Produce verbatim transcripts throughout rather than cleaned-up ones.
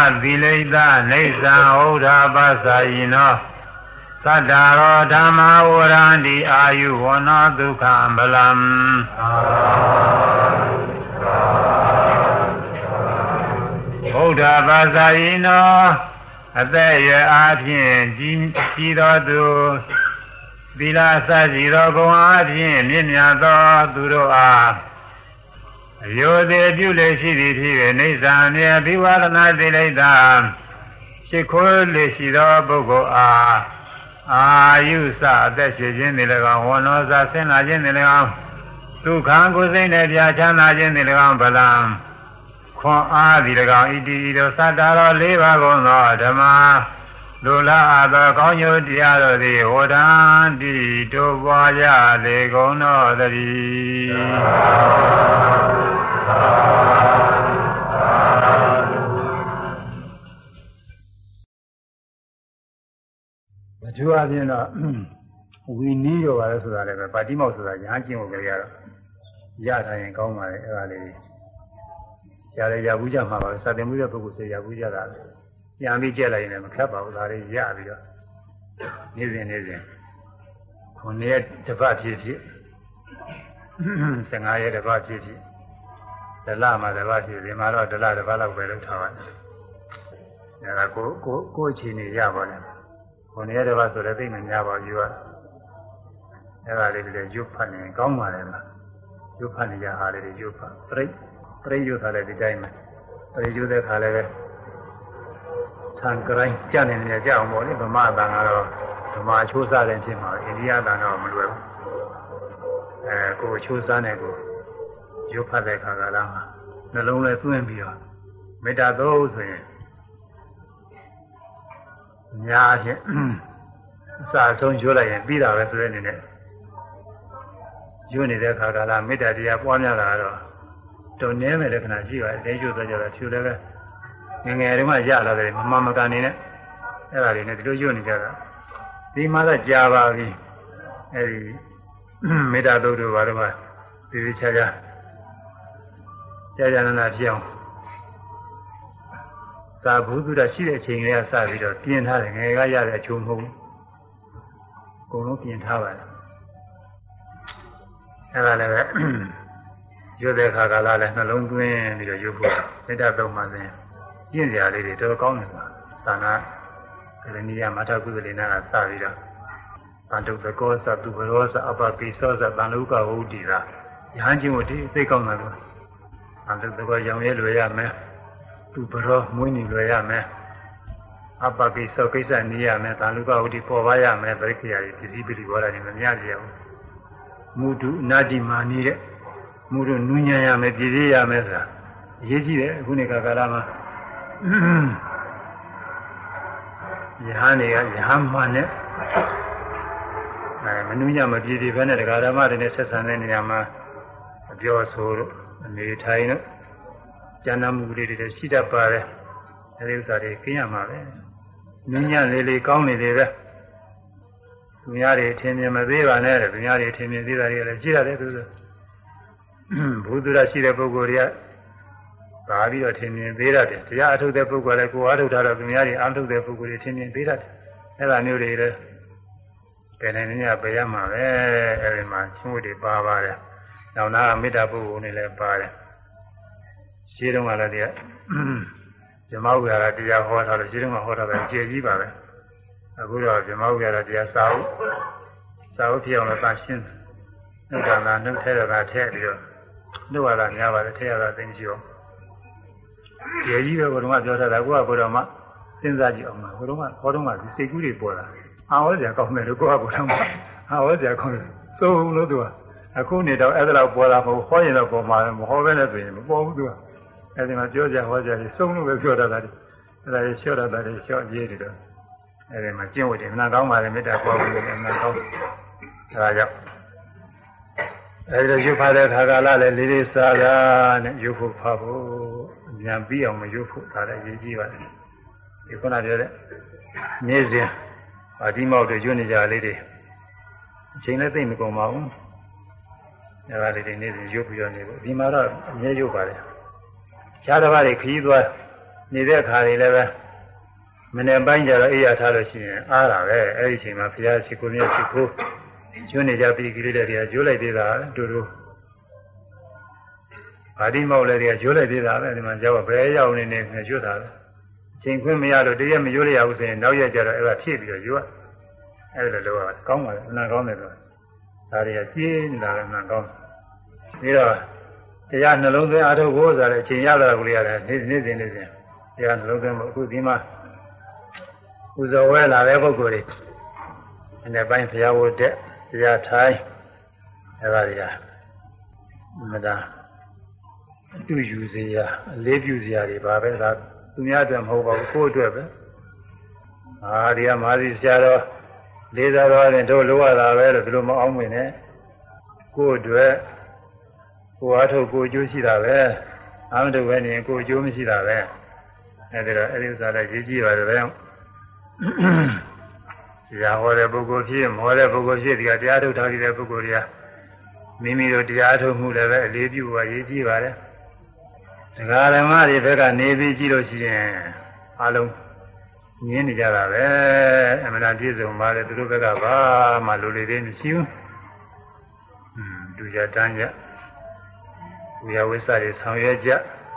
သီလိတနေသံဩဒပါစာယိနောသတ္တရောဓမ္မဝရန္တိအာယုဝနောဒုက္ခဗလံဩဒပါစာယိနောအသက်ရအားဖြင့်ကြီးကြီးတော်သူသီလစရှိသောဂုဏ်အားဖြင့်မြင့်မြတ်သောသူတို့အားအယောသေးပြုလေရှိသည်ဖြစ်၍နေသံမြေဘိဝရဏသီလိတရှိခိုးလေရှိသောပုဂ္ဂိုလ်အားအာယုစအသက်ရှိခြင်းသည်၎င်းဝဏောစဆင်းလာခြင်းသည်၎င်းဒုက္ခကိုယ်စိတ်နဲ့ပြချမ်းသာခြင်းသည်၎င်းဗလံခွန်အားသည်၎င်းဣတိဤသို့သတ္တရောလေးပါးကုန်သောဓမ္မလူလာအပ်သောကောင်းကျိုးတရားတို့သည်ဝဒံတိတို့ပွားကြလေကုန်သောတည်းမထူးအပြင်တော့ဝီနီးရောပါလဲဆိုတာလည်းပဲပါတိမောက်ဆိုတာညာကျင့်ဖို့ကြရတော့ရထားရင်ကောင်းပါလေအဲ့ဒါလေးရရရဘူးကြမှာပါစာတင်မှုတဲ့ပုဂ္ဂိုလ်စေရဘူးကြတာပြန်ပြီးကြက်လိုက်ရင်လည်းမခက်ပါဘူးဒါလေးရပြီးတော့နေ့စဉ်နေ့စဉ်ခုနှစ်ရက်တစ်ပတ်ဖြစ်ဖြစ်ဆယ်ငါးရက်တစ်ပတ်ဖြစ်ဖြစ်ဒလမှာတစ်ပတ်ဖြစ်ဒီမှာတော့ဒလတစ်ပတ်လောက်ပဲလုပ်ထားပါတယ်အဲဒါကိုကိုကိုအချိန်နေရပါလေခုနှစ်ရက်တစ်ပတ်ဆိုလည်းသိမများပါဘူးယူရအဲဒါလေးလည်းရွတ်ဖတ်နေကောင်းပါလေမှာရွတ်ဖတ်နေကြဟာလေးတွေရွတ်ဖတ်ပြိပြိရွတ်ထားတဲ့ဒီတိုင်းမှာပြိရွတ်တဲ့ခါလည်းပဲသံကရိုင်းကြနေနေကြအောင်ပေါ့လေဗမာအတန်ကတော့ဗမာချိုးစားတယ်ဖြစ်မှာအိန္ဒိယအတန်တော့မလွယ်ဘူးအဲကိုချိုးစားနေကိုရုပ်ဖတ်တဲ့ခါကလာမှာနှလုံးလဲသွင်းပြီးတော့မေတ္တာသုံးဆိုရင်ညာချင်းအစာဆုံးရွတ်လိုက်ရင်ပြီးတာပဲဆိုတဲ့အနေနဲ့ရွတ်နေတဲ့ခါကလာမေတ္တာတရားပွားများတာတော့တုံနေမဲ့လက္ခဏာရှိပါတယ်တင်းရွတ်တော့ကြတော့ဖြူလည်းပဲငငယ်တုန်းကရလာတယ်မမမကန်နေနဲ့အဲ့ဒါလေးနဲ့ဒီလိုညွတ်နေကြတာဒီမှာတော့ကြာပါပြီအဲ့ဒီမေတ္တာသုတ်တို့ဘာလို့မှဒီဒီချာချာကြာကြာနာနာဖြစ်အောင်သာဘုသူရရှိတဲ့အချိန်ကလေးကစပြီးတော့ပြင်ထားတယ်ငယ်ကရတဲ့အချိုးမဟုတ်ဘူးအကုန်လုံးပြင်ထားပါတယ်အဲ့ဒါလည်းပဲရွတ်တဲ့ခါကလာလဲနှလုံးသွင်းပြီးတော့ရွတ်ဖို့မေတ္တာသုတ်မှဆိုရင်ကျင့်ကြရလေးတွေတော်ကောင်းတယ်ကွာသာနာကရဏီယမထာကုသလေနာကစပြီးတော့ဗန္တုတကောသတုဘရောသအပပိသောသတန်လုကဝုဒ္ဓိသာယဟန်ချင်းကိုဒီသိကောင်းတယ်ကွာဗန္တုတကောရောင်ရဲလွယ်ရမယ်သူဘရောမွေးနေလွယ်ရမယ်အပပိသောကိစ္စနေရမယ်တန်လုကဝုဒ္ဓိပေါ်ပါရမယ်ပရိက္ခရာတွေပစ္စည်းပရိဘောဓာတွေမများကြဘူးမုဒုနာတိမာနီတဲ့မုဒုနူးညံ့ရမယ်ပြည်သေးရမယ်ဆိုတာအရေးကြီးတယ်အခုနေကကာလမှာယဟန်တွေကယဟန်မှန်နဲ့အဲမနုညမပြည်ပြည်ပဲနဲ့တရားဓမ္မတွေနဲ့ဆက်ဆံတဲ့နေရာမှာအပြောဆိုလို့အနေထိုင်လို့ဉာဏ်မှုလေးတွေရှိတတ်ပါတယ်အဲဒီဥစ္စာတွေကျင်းရမှာပဲနုညလေးလေးကောင်းနေတယ်ပဲသူများတွေထင်မြင်မသေးပါနဲ့သူများတွေထင်မြင်သေးတာတွေလည်းရှိရတယ်သူဆိုဘုသူရရှိတဲ့ပုဂ္ဂိုလ်တွေကပါပြီးတော့ထင်မြင်သေးတယ်တရားအထုတ်တဲ့ပုဂ္ဂိုလ်လည်းကိုယ်အားထုတ်တာတော့သူများတွေအားထုတ်တဲ့ပုဂ္ဂိုလ်တွေထင်မြင်သေးတယ်အဲ့ဒါမျိုးတွေလည်းဘယ်နဲ့နည်းပဲရမှာပဲအဲ့ဒီမှာချင်းဝတ်တွေပါပါတယ်နောက်နာမေတ္တာပုဂ္ဂိုလ်တွေလည်းပါတယ်ရှင်းတော့ကလည်းတရားဇမဝိဟာရတရားဟောထားလို့ရှင်းတော့ဟောထားတယ်ကျေကြီးပါပဲအခုတော့ဇမဝိဟာရတရားစာအုပ်စာအုပ်ပြောင်းလို့သာရှင်းနှုတ်ကလာနှုတ်ထဲတော့ကထည့်ပြီးတော့နှုတ်ရတာများပါတယ်ထည့်ရတာသိမရှိဘူးကျေကြီးပဲဘုရားပြောထားတာကိုကဘုရားမစဉ်းစားကြည့်အောင်ပါဘုရားမဟောတော့မှဒီစိတ်ကူးတွေပေါ်လာအာဟောစရာကောင်းတယ်လို့ကိုကဘုရားမအာဟောစရာကောင်းတယ်စိုးလို့သူကအခုနေတော့အဲ့ဒါတော့ပေါ်လာမဟုတ်ဟောရင်တော့ပေါ်မှာမဟောပဲနဲ့ဆိုရင်မပေါ်ဘူးသူကအဲ့ဒီမှာပြောကြဟောကြပြီးစုံလို့ပဲပြောတတ်တာအဲ့ဒါကြီးလျှော့တတ်တာလျှော့ရေးတယ်တော့အဲ့ဒီမှာကျင့်ဝတ်တယ်မနာကောင်းပါလေမေတ္တာပွားဖို့လည်းမနာကောင်းဒါကြောင့်အဲ့ဒါရုပ်ဖားတဲ့ခါကာလလည်းလေးလေးစားတာနဲ့ရုပ်ဖို့ဖားဖို့အမြန်ပြီးအောင်မရုပ်ဖို့ဒါလည်းအရေးကြီးပါတယ်ဒီခုနပြောတဲ့နေ့စဉ်ဗာတိမောက်တွေရွတ်နေကြလေးတွေအချိန်လည်းသိမကုန်ပါဘူးအဲ့ဒါလေးတွေနေ့စဉ်ရုပ်ပြီးတော့နေဖို့ဒီမှာတော့အမြဲရုပ်ပါလေခြားတစ်ပါးတွေခရီးသွားနေတဲ့အခါတွေလည်းပဲမနေ့ပိုင်းကျတော့အေးရထားလို့ရှိရင်အားတာပဲအဲ့ဒီအချိန်မှာဘုရားရှိခိုးမြတ်ရှိခိုးကျွနေကြပြီးကလေးတွေကကျိုးလိုက်သေးတာတူတူဗာတိမောက်လည်းတွေကကျိုးလိုက်သေးတာပဲဒီမှာကြောက်ဘယ်ရောက်နေနေကျွတ်တာပဲအချိန်ခွင့်မရလို့တရက်မရွတ်ရဘူးဆိုရင်နောက်ရက်ကျတော့အဲ့ဒါဖြည့်ပြီးတော့ရွတ်အဲ့ဒါလိုတော့ကောင်းပါလေအနာကောင်းတယ်တော့ဒါတွေကကျင်းနေတာလည်းအနာကောင်းပြီးတော့တရားနှလုံးသွင်းအားထုတ်ဖို့ဆိုတဲ့အချိန်ရလာကိုလေးရတယ်နေ့နေ့စဉ်နေ့စဉ်တရားနှလုံးသွင်းဖို့အခုဒီမှာပူဇော်ဝဲလာတဲ့ပုဂ္ဂိုလ်တွေအနေပိုင်းဘုရားဝတ်တဲ့တရားထိုင်အဲ့ဒါတွေကမဒါအတူယူစရာအလေးပြုစရာတွေပါပဲဒါသူများအတွက်မဟုတ်ပါဘူးကိုယ့်အတွက်ပဲအာဒီကမာသီဆရာတော်လေးစားတော်ရင်တို့လိုရတာပဲလို့ဘယ်လိုမအောင်မင်းနဲ့ကိုယ့်အတွက်ကိုယ်အားထုတ်ကိုယ်ကျိုးရှိတာပဲအာမထုတ်ပဲနေရင်ကိုယ်ကျိုးမရှိတာပဲအဲ့ဒါတော့အဲ့ဒီဥစ္စာလည်းရေးကြည့်ပါတယ်ဗျာတရားဟောတဲ့ပုဂ္ဂိုလ်ဖြစ်မဟောတဲ့ပုဂ္ဂိုလ်ဖြစ်ဒီကတရားထုတ်ထားတဲ့ပုဂ္ဂိုလ်တွေကမိမိတို့တရားထုတ်မှုလည်းပဲအလေးပြုပါရေးကြည့်ပါတယ်ဒကာဓမ္မတွေဘက်ကနေပြီးကြည့်လို့ရှိရင်အလုံးငင်းနေကြတာပဲအမှန်တရားပြည့်စုံပါတယ်သူတို့ဘက်ကဘာမှလိုလေသေးမရှိဘူးอืมသူရတန်းကြဝိယဝိသတွေဆောင်ရွက်ကြ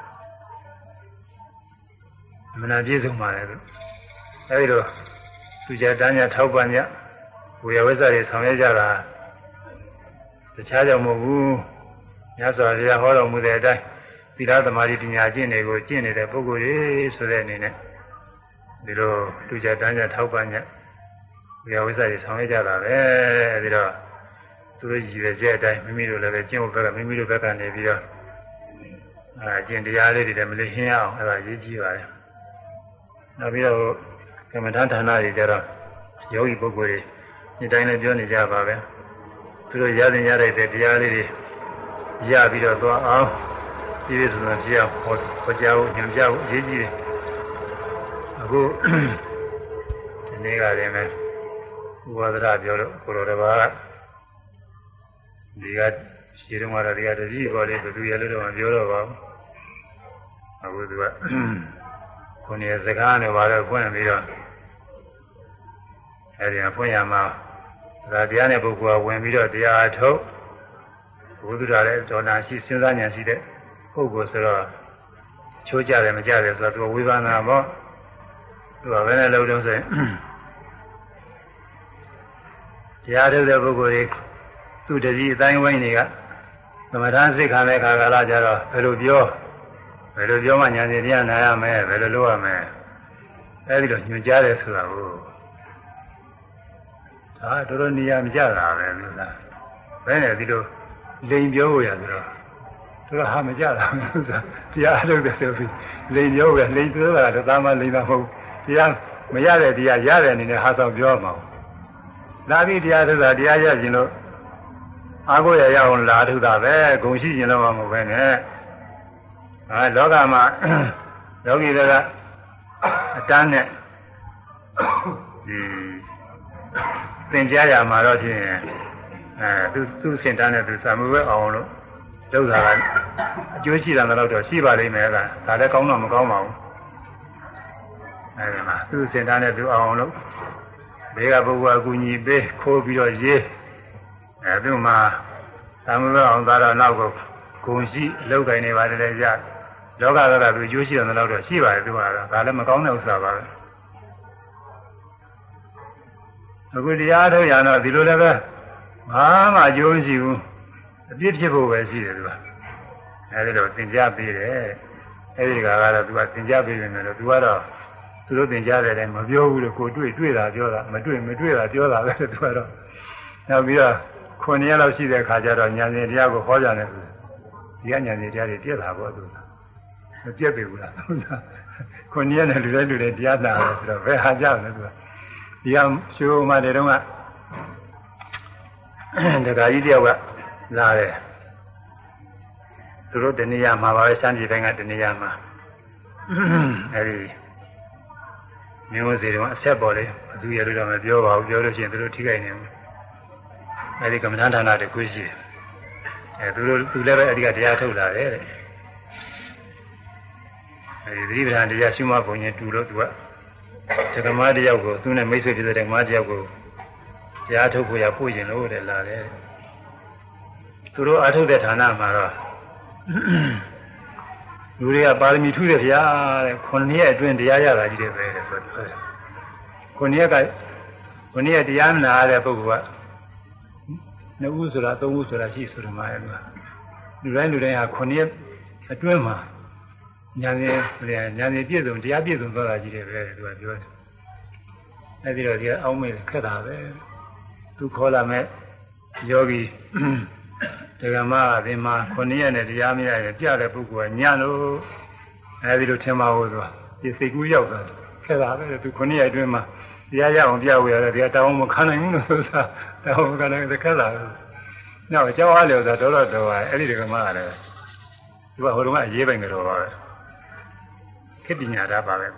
အမှန်တရားပြည့်စုံပါတယ်သူအဲဒီတော့သူကြတန်းကြထောက်ပံ့ကြဝိယဝိသတွေဆောင်ရွက်ကြတာတခြားကြောင့်မဟုတ်ဘူးမြတ်စွာဘုရားဟောတော်မူတဲ့အတိုင်းသီလသမာဓိပညာကျင့်တွေကိုကျင့်နေတဲ့ပုဂ္ဂိုလ်တွေဆိုတဲ့အနေနဲ့ဒီလိုသူကြတန်းကြထောက်ပံ့ကြဝိယဝိသတွေဆောင်ရွက်ကြတာပဲအဲဒီတော့သူတို့ရည်ရွယ်ချက်အတိုင်းမိမိတို့လည်းပဲကျင့်ဖို့ဘက်ကမိမိတို့ဘက်ကနေပြီးတော့အဲကျင့်တရားလေးတွေလည်းမလေးဟင်းအောင်အဲဒါရေးကြည့်ပါတယ်နောက်ပြီးတော့ကမ္မဋ္ဌာန်းဌာနတွေကြတော့ယောဂီပုဂ္ဂိုလ်တွေဒီတိုင်းလည်းပြောနေကြပါပဲသူတို့ရတဲ့ရတဲ့တရားလေးတွေရပြီးတော့သွားအောင်ဒီလိုဆိုတော့ကြောက်ဟောဟောကြားဖို့ညွှန်ပြဖို့အရေးကြီးတယ်အခုဒီနေ့ကလည်းပဲဥပဒရာပြောလို့ကိုတော်တစ်ပါးကဒီကရှင်းတော့မှတော့ဒီကတတိပေါ်လေးသူရလို့တော့မပြောတော့ပါဘူးအခုသူကခုနေစကားနဲ့ပါတော့ဖွင့်ပြီးတော့အဲဒီကဖွင့်ရမှာဒါတရားနဲ့ပုဂ္ဂိုလ်ကဝင်ပြီးတော့တရားအထုတ်ဘုသူတော်လည်းဒေါနာရှိစဉ်းစားဉာဏ်ရှိတဲ့ပုဂ္ဂိုလ်ဆိုတော့ချိုးကြတယ်မကြတယ်ဆိုတော့သူကဝိပဿနာပေါ့သူကဘယ်နဲ့လုံးတုံးဆိုရင်တရားထုတ်တဲ့ပုဂ္ဂိုလ်တွေသူတတိအတိုင်းဝိုင်းတွေကသမထစိတ်ခံတဲ့ခါကလာကြတော့ဘယ်လိုပြောဘယ်လိုပြောမှဉာဏ်ရှင်တရားနာရမယ်ဘယ်လိုလုပ်ရမယ်အဲဒီလိုညွှန်ကြားတယ်ဆိုတာကိုဒါတော်တော်နေရာမကြတာပဲလို့လားဘယ်နဲ့ဒီလိုလိန်ပြောရဆိုတော့သူကဟာမကြတာလို့ဆိုတာတရားလုပ်တယ်ဆိုပြီးလိန်ပြောရလိန်ပြောတာတော့သာမလိန်တာမဟုတ်တရားမရတဲ့တရားရတဲ့အနေနဲ့ဟာဆောင်ပြောမှာလာပြီးတရားထုတ်တာတရားရခြင်းလို့အာကိုရရအောင်လာထုတ်တာပဲဂုံရှိခြင်းလို့မဟုတ်ပဲနဲ့အဲလောကမှာယောဂီတွေကအတန်းနဲ့ဒီသင်ကြားရမှာတော့ဖြင့်အဲသူသူစင်တန်းနဲ့သူစာမှုပဲအောင်လို့လုပ်တာကအကျိုးရှိတာတော့ရှိပါလိမ့်မယ်ကဒါလည်းကောင်းတော့မကောင်းပါဘူးအဲဒီမှာသူစင်တန်းနဲ့သူအောင်လို့ဘေးကပုဂ္ဂိုလ်အကူညီပေးခိုးပြီးတော့ရေးအဲသူမှသာမန်အောင်သားတော့နောက်ကိုဂုံရှိအလုပ်ကိုင်နေပါတယ်လေရလောကကတော့သူအကျိုးရှိတယ်တော့ရှိပါတယ်သူကတော့ဒါလည်းမကောင်းတဲ့ဥစ္စာပါပဲအခုတရားထုတ်ရတော့ဒီလိုလည်းပဲဘာမှအကျိုးမရှိဘူးအပြစ်ဖြစ်ဖို့ပဲရှိတယ်သူကအဲဒီတော့သင်ကြားပေးတယ်အဲဒီကကတော့သူကသင်ကြားပေးနေတယ်လို့သူကတော့သူတို့သင်ကြားတဲ့အတိုင်းမပြောဘူးလို့ကိုတွေ့တွေ့တာပြောတာမတွေ့မတွေ့တာပြောတာပဲသူကတော့နောက်ပြီးတော့ခုနှစ်ရက်လောက်ရှိတဲ့ခါကျတော့ဉာဏ်ရှင်တရားကိုဟောကြတယ်ဆိုဒီကဉာဏ်ရှင်တရားတွေပြည့်လာပေါ့သူကမပြည့်ပြီဘူးလားခုနှစ်ရက်နဲ့လူတိုင်းလူတိုင်းတရားနာတယ်ဆိုတော့ဘယ်ဟာကြလဲသူကဒီကရှိုးမှတဲ့တုန်းကဒကာကြီးတယောက်ကလာတယ်သူတို့တဏှာမှာပါပဲစမ်းကြည့်တိုင်းကတဏှာမှာအဲဒီမျိုးစေတုန်းကအဆက်ပေါ်လေဘသူရလို့တော့မပြောပါဘူးပြောလို့ရှိရင်သူတို့ထိခိုက်နေတယ်အဲဒီကမ္မဋ္ဌာန်းဌာနတခုရှိတယ်အဲသူတို့သူလည်းပဲအဲဒီကတရားထုတ်လာတယ်တဲ့အဲဒီသတိပဋ္ဌာန်တရားရှုမှတ်ပုံချင်းတူလို့သူကဓမ္မတယောက်ကိုသူနဲ့မိတ်ဆွေဖြစ်တဲ့ဓမ္မတယောက်ကိုကြားထုတ်ဖို့ရပို့ရင်လို့တဲ့လာတယ်သူတို့အထုတ်တဲ့ဌာနမှာတော့လူတွေကပါရမီထူးတယ်ဗျာတဲ့ခုနှစ်ရက်အတွင်းတရားရတာကြီးတယ်ပဲတဲ့ဆိုတော့ခုနှစ်ရက်ကခုနှစ်ရက်တရားမနာရတဲ့ပုဂ္ဂိုလ်ကနှစ်ဦးဆိုတာသုံးဦးဆိုတာရှိဆိုတယ်မှာလေလူတိုင်းလူတိုင်းဟာခုနှစ်ရက်အတွင်းမှာညာနေညာနေပြည့်စုံတရားပြည့်စုံသွားတာကြီးတယ်ပဲသူကပြောတယ်အဲဒီတော့ဒီအောင်းမေးခက်တာပဲသူခေါ်လာမဲ့ယောဂီဒဂမအသင်မှာခုနှစ်ရက်နဲ့တရားမရရင်ပြတဲ့ပုဂ္ဂိုလ်ကညလို့အဲဒီလိုထင်ပါဘူးသူကဒီစိတ်ကူးရောက်တာခက်တာပဲသူခုနှစ်ရက်အတွင်းမှာတရားရအောင်ပြဝေရတယ်တရားတောင်းမခံနိုင်ဘူးလို့ဆိုတာတောင်းမခံနိုင်တဲ့ခက်တာပဲနောက်အကြောင်းအားလျော်ဆိုတာတော်တော်တော်ပါအဲ့ဒီဒဂမကလည်းသူကဟိုတုန်းကအရေးပိုင်ကြတော့ပါပဲခေပညာတာပါပဲ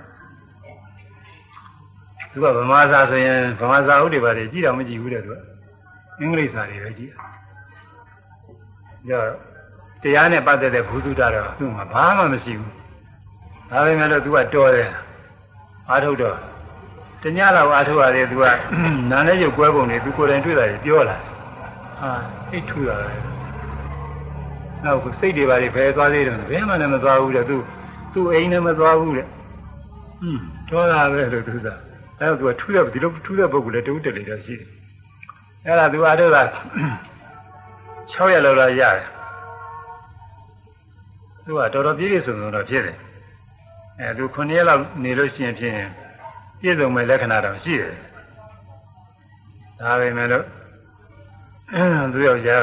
သူကဗမာစာဆိုရင်ဗမာစာဥတွေပါလေကြည့်တော့မကြည့်ဘူးတဲ့သူကအင်္ဂလိပ်စာတွေပဲကြည့်ကြောတရားနဲ့ပတ်သက်တဲ့ဘုသူတ္တတော့သူ့မှာဘာမှမရှိဘူးဒါပေမဲ့လို့သူကတော်တယ်အားထုတ်တော့တညလောက်အားထုတ်ရတယ်သူကနာနဲ့ရုပ်ကွဲပုံတွေသူကိုယ်တိုင်တွေ့တာပြောလာဟာအိတ်ထူတာပဲနောက်ကစိတ်တွေပါလေဘယ်သွားသေးတယ်ဘယ်မှလည်းမသွားဘူးတဲ့သူသူ့အိမ်နဲ့မသွားဘူးတဲ့ဟွန်းတော်တာပဲလို့သူကအဲ့တော့သူကထူတဲ့ဒီလိုထူတဲ့ပုဂ္ဂိုလ်လည်းတူးတက်လေတော့ရှိတယ်အဲ့ဒါသူအားထုတ်တာ၆ရက်လောက်လာရတယ်သူကတော်တော်ပြည့်ပြည့်စုံစုံတော့ဖြစ်တယ်အဲသူခုနှစ်ရက်လောက်နေလို့ရှိရင်ဖြစ်ရင်ပြည့်စုံမဲ့လက္ခဏာတော့ရှိတယ်ဒါပဲမဲ့လို့သူယောက်ျားက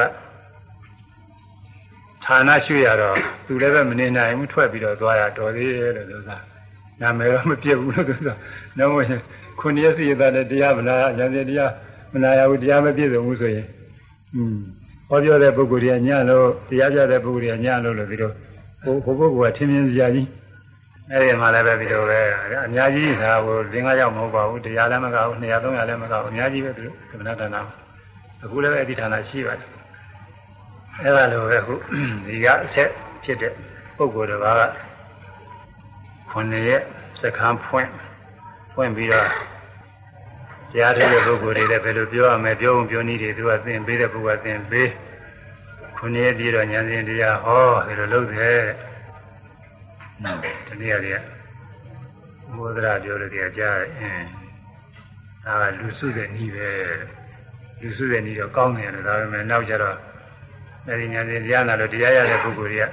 ဌာနရွှေ့ရတော့သူလည်းပဲမနေနိုင်ဘူးထွက်ပြီးတော့သွားရတော်သေးတယ်လို့သူစားနာမည်တော့မပြည့်ဘူးလို့သူစားနောက်မှခုနှစ်ရက်စီရတဲ့တရားမနာညာစီတရားမနာရဘူးတရားမပြည့်စုံဘူးဆိုရင်อืมဟောပြောတဲ့ပုဂ္ဂိုလ်တွေကညလို့တရားပြတဲ့ပုဂ္ဂိုလ်တွေကညလို့လို့ပြီးတော့ဟိုဟိုပုဂ္ဂိုလ်ကထင်မြင်စရာကြီးအဲ့ဒီမှာလည်းပဲပြီးတော့ပဲအများကြီးဒါဟိုလင်္ကာရောက်မဟုတ်ပါဘူးတရားလည်းမကဘူးနှစ်ရာသုံးရာလည်းမကဘူးအများကြီးပဲသူကမ္မဋ္ဌာန်းမှာအခုလည်းပဲအဲ့ဒီဌာနရှိပါတယ်အဲ့ဒါလိုပဲခုဒီကအဆက်ဖြစ်တဲ့ပုဂ္ဂိုလ်တစ်ပါးကခုနှစ်ရက်စကံဖွင့်ဖွင့်ပြီးတော့တရားထုတ်တဲ့ပုဂ္ဂိုလ်တွေလည်းဘယ်လိုပြောရမလဲပြောုံပြောနည်းတွေသူကသင်ပေးတဲ့ပုဂ္ဂိုလ်ကသင်ပေးခုနှစ်ရက်ပြီးတော့ဉာဏ်စဉ်တရားဟောဘယ်လိုလုပ်တယ်နော်တနည်းအားဖြင့်မောဒရာပြောလို့တရားကြားအင်းဒါကလူစုတဲ့နည်းပဲလူစုတဲ့နည်းတော့ကောင်းတယ်လို့ဒါပေမဲ့နောက်ကျတော့အဲဒီဉာဏ်စဉ်တရားနာလို့တရားရတဲ့ပုဂ္ဂိုလ်တွေက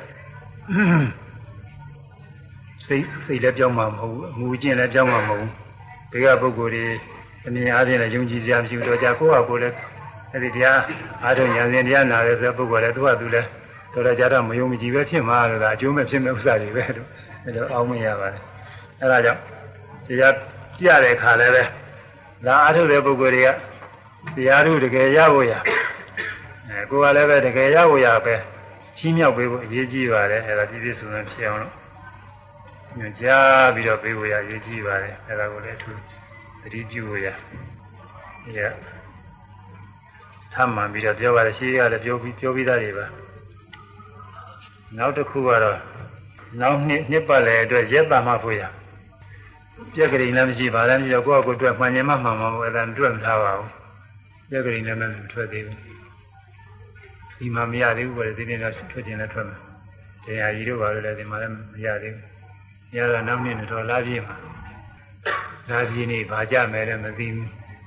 စိတ်စိတ်လည်းပြောင်းမှာမဟုတ်ဘူးအမှုကျင့်လည်းပြောင်းမှာမဟုတ်ဘူးဒီကပုဂ္ဂိုလ်တွေအမြင်အားဖြင့်လည်းယုံကြည်စရာမရှိဘူးတော့ကြာကိုယ့်ဟာကိုယ်လည်းအဲဒီတရားအားထုတ်ဉာဏ်စဉ်တရားနာတဲ့ဆိုပုဂ္ဂိုလ်လည်းသူကသူလည်းတော်တော်ကြာတော့မယုံမကြည်ပဲဖြစ်မှာလို့ဒါအကျိုးမဲ့ဖြစ်မဲ့ဥစ္စာတွေပဲလို့အဲလိုအောင်းမရပါတယ်အဲဒါကြောင့်တရားပြတဲ့အခါလည်းပဲဒါအားထုတ်တဲ့ပုဂ္ဂိုလ်တွေကတရားထုတကယ်ရဖို့ရအဲကိုယ်ကလည်းပဲတကယ်ရဖို့ရပဲချီးမြှောက်ပေးဖို့အရေးကြီးပါတယ်အဲဒါပြည့်ပြည့်စုံစုံဖြစ်အောင်လို့ညွှန်ကြားပြီးတော့ပေးဖို့ရအရေးကြီးပါတယ်အဲဒါကိုလည်းသူသတိပြုဖို့ရဒီကသမ္မာပြီးတော့ပြောပါတယ်ရှိရလည်းပြောပြီးပြောပြီးသားတွေပါနောက်တစ်ခုကတော့နောက်နှစ်နှစ်ပတ်လည်းအတွက်ရက်ပါမှဖို့ရပြက်ကလေးလည်းမရှိပါလည်းမရှိတော့ကိုယ့်အကိုအတွက်မှန်ရင်မှမှန်မှာပေါ့အဲဒါတွေ့မထားပါဘူးပြက်ကလေးလည်းမထွက်သေးဘူးဒီမှာမရသေးဘူးပဲဒီနေ့တော့ထွက်ခြင်းလည်းထွက်မှာတရားကြီးတို့ပါလို့လည်းဒီမှာလည်းမရသေးဘူးရတော့နောက်နှစ်တော့လာပြေးမှာလာပြေးနေဘာကြမယ်လည်းမသိဘူး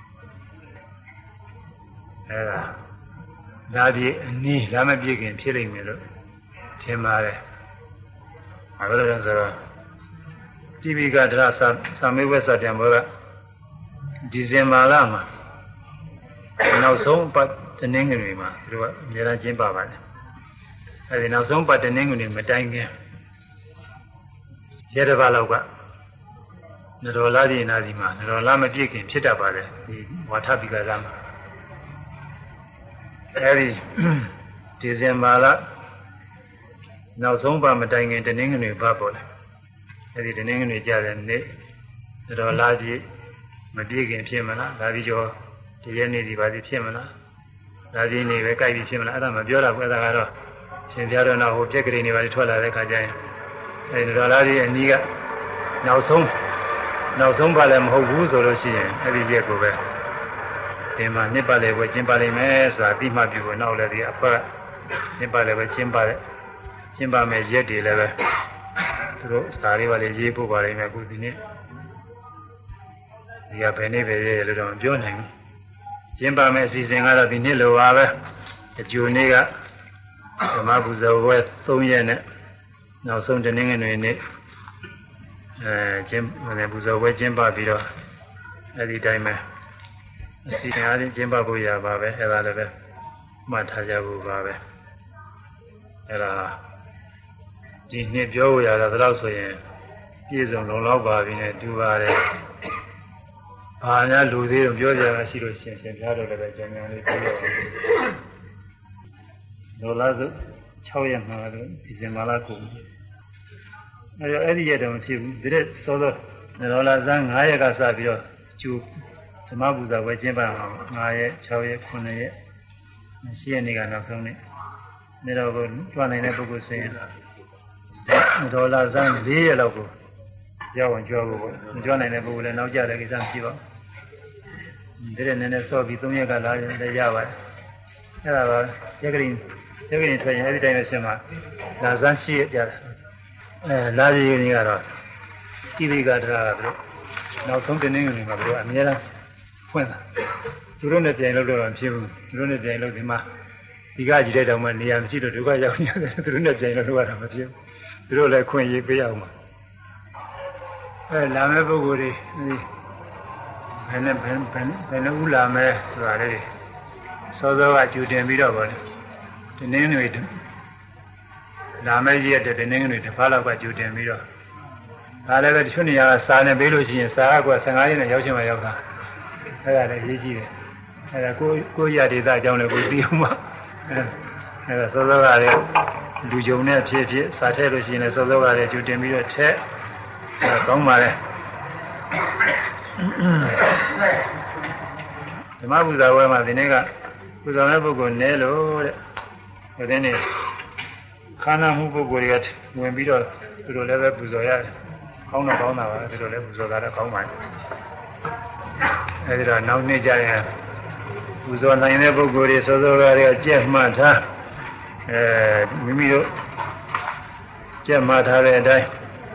အဲဒါလာပြေးအနည်းလာမပြေးခင်ဖြစ်လိမ့်မယ်လို့ထင်ပါတယ်။ဘာလို့လဲဆိုတော့တိပိကဒရသသမေဝဆတံဘောကဒီဇင်ဘာလမှာနောက်ဆုံးပတ်တနင်္ဂနွေမှာသူကအများအားကျင်းပပါတယ်။အဲဒီနောက်ဆုံးပတ်တနင်္ဂနွေမတိုင်ခင်ရက်တစ်ပတ်လောက်ကနတော်လာဒီနာဒီမှာနတော်လာမပြည့်ခင်ဖြစ်တတ်ပါတယ်ဒီဝါထပိကလာမှာအဲဒီဒီဇင်ဘာလနောက်ဆုံးပါမတိုင်ခင်တနင်္ဂနွေပတ်ပေါ်တယ်အဲဒီတနင်္ဂနွေကြတဲ့နေ့တော်လာကြည့်မပြည့်ခင်ဖြစ်မလားဒါပြီးကျော်ဒီရက်နေ့ဒီပါစီဖြစ်မလားဒါဒီနေ့ပဲကြိုက်ပြီးဖြစ်မလားအဲ့ဒါမပြောတာဘူးအဲ့ဒါကတော့ရှင်ပြတော်နောက်ဟိုပြက်ကလေးနေပါလေထွက်လာတဲ့ခါကျရင်အဲဒီတော်လာကြီးအနီးကနောက်ဆုံးနောက်ဆုံးပါလည်းမဟုတ်ဘူးဆိုလို့ရှိရင်အဲ့ဒီရက်ကိုပဲဒီမှာနှစ်ပတ်လည်းပဲကျင်းပလိမ့်မယ်ဆိုတာပြီးမှပြုဖို့နောက်လည်းဒီအဖက်နှစ်ပတ်လည်းပဲကျင်းပတဲ့ကျင်းပမယ်ရက်တွေလည်းပဲသူတို့စာလေးပါလေရေးဖို့ပါလိမ့်မယ်အခုဒီနေ့ဒီကဘယ်နေ့ပဲရေးလို့တော့မပြောနိုင်ဘူးကျင်းပမယ်အစီအစဉ်ကတော့ဒီနေ့လိုပါပဲအကျိုးနေ့ကဓမ္မပူဇော်ပွဲသုံးရက်နဲ့နောက်ဆုံးတနင်္ဂနွေနေ့အဲကျင်းပပူဇော်ပွဲကျင်းပပြီးတော့အဲ့ဒီတိုင်းပဲအစီအစဉ်အားဖြင့်ကျင်းပဖို့ရပါပဲအဲ့ဒါလည်းပဲမှတ်ထားကြဖို့ပါပဲအဲ့ဒါဒီနှစ်ပြောရတာဒါတော့ဆိုရင်ပြည့်စုံလုံလောက်ပါပြီနဲ့တူပါတယ်ဘာများလူသေးတော့ပြောကြတာရှိလို့ရှင်ရှင်ပြားတော့လည်းပဲကြံကြံလေးပြောရအောင်ဒေါ်လာစု၆ရက်မှာတော့ဒီဇင်ဘာလကုန်အဲ့တော့အဲ့ဒီရက်တော့မဖြစ်ဘူးဒီရက်စောစောဒေါ်လာစမ်း၅ရက်ကစပြီးတော့ကျူဓမ္မပူဇော်ပွဲကျင်းပအောင်၅ရက်၆ရက်၉ရက်၈ရက်နေ့ကနောက်ဆုံးနေ့နေတော့ကိုတွားနိုင်တဲ့ပုဂ္ဂိုလ်ဆိုရင်ဒေါ်လာစမ်း၄ရက်လောက်ကိုရောက်အောင်ကြွားဖို့ပေါ့ကြွားနိုင်တဲ့ပုဂ္ဂိုလ်လည်းနောက်ကျတဲ့ကိစ္စမရှိပါဘူးဒီရက်နည်းနည်းစောပြီး၃ရက်ကလာရင်လည်းရပါတယ်အဲ့ဒါပါရက်ကလေးရက်ကလေးထွက်ရင်အဲ့ဒီတိုင်းပဲရှင်းမှာလာစမ်းရှိရကြတယ်အဲလာရည်ကြီးကတော့တိရိကတရားကတို့နောက်ဆုံးတင်းနေနေမှာတို့အများအားဖွင့်တာသူတို့နဲ့ပြန်လို့တော့မဖြစ်ဘူးသူတို့နဲ့ပြန်လို့ဒီမှာဒီကကြီးတဲ့တောင်မှနေရာမရှိတော့ဒုက္ခရောက်နေတယ်သူတို့နဲ့ပြန်လို့တော့ရတာမဖြစ်ဘူးသူတို့လည်းခွင့်ရေးပေးအောင်ပါအဲလာမဲ့ပုဂ္ဂိုလ်တွေဘယ်နဲ့ဘယ်ဘယ်ဘယ်နဲ့ဥလာမဲ့ဆိုတာလေစောစောကကြိုတင်ပြီးတော့ဗောလေဒီနေ့တွေလာမဲ့ကြီးတဲ့ဒီနေ့တွေတစ်ဖားလောက်ကကြိုတင်ပြီးတော့ဒါလည်းပဲတချို့နေရာကစာနဲ့ပေးလို့ရှိရင်စာကဆယ်၅ရက်နဲ့ရောက်ချင်မှရောက်တာအဲ့ဒါလည်းရေးကြည့်တယ်အဲ့ဒါကိုကိုရဒေသအကြောင်းလည်းကိုသိအောင်ပါအဲ့ဒါစောစောကလည်းလူကြုံနဲ့ဖြစ်ဖြစ်စာထည့်လို့ရှိရင်လည်းစောစောကလည်းကြိုတင်ပြီးတော့ထည့်အဲ့ကောင်းပါလေဓမ္မပူဇော်ပွဲမှာဒီနေ့ကပူဇော်တဲ့ပုဂ္ဂိုလ်နဲလို့တဲ့ဒီနေ့ခန္ဓာမှုပုဂ္ဂိုလ်တွေကဝင်ပြီးတော့သူတို့လည်းပဲပူဇော်ရတယ်ကောင်းတော့ကောင်းတာပါသူတို့လည်းပူဇော်တာတော့ကောင်းပါ့အဲဒီတော့နောက်နေ့ကျရင်ပူဇော်နိုင်တဲ့ပုဂ္ဂိုလ်တွေစောစောကတည်းကကြက်မှတ်ထားအဲမိမိတို့ကြက်မှတ်ထားတဲ့အတိုင်း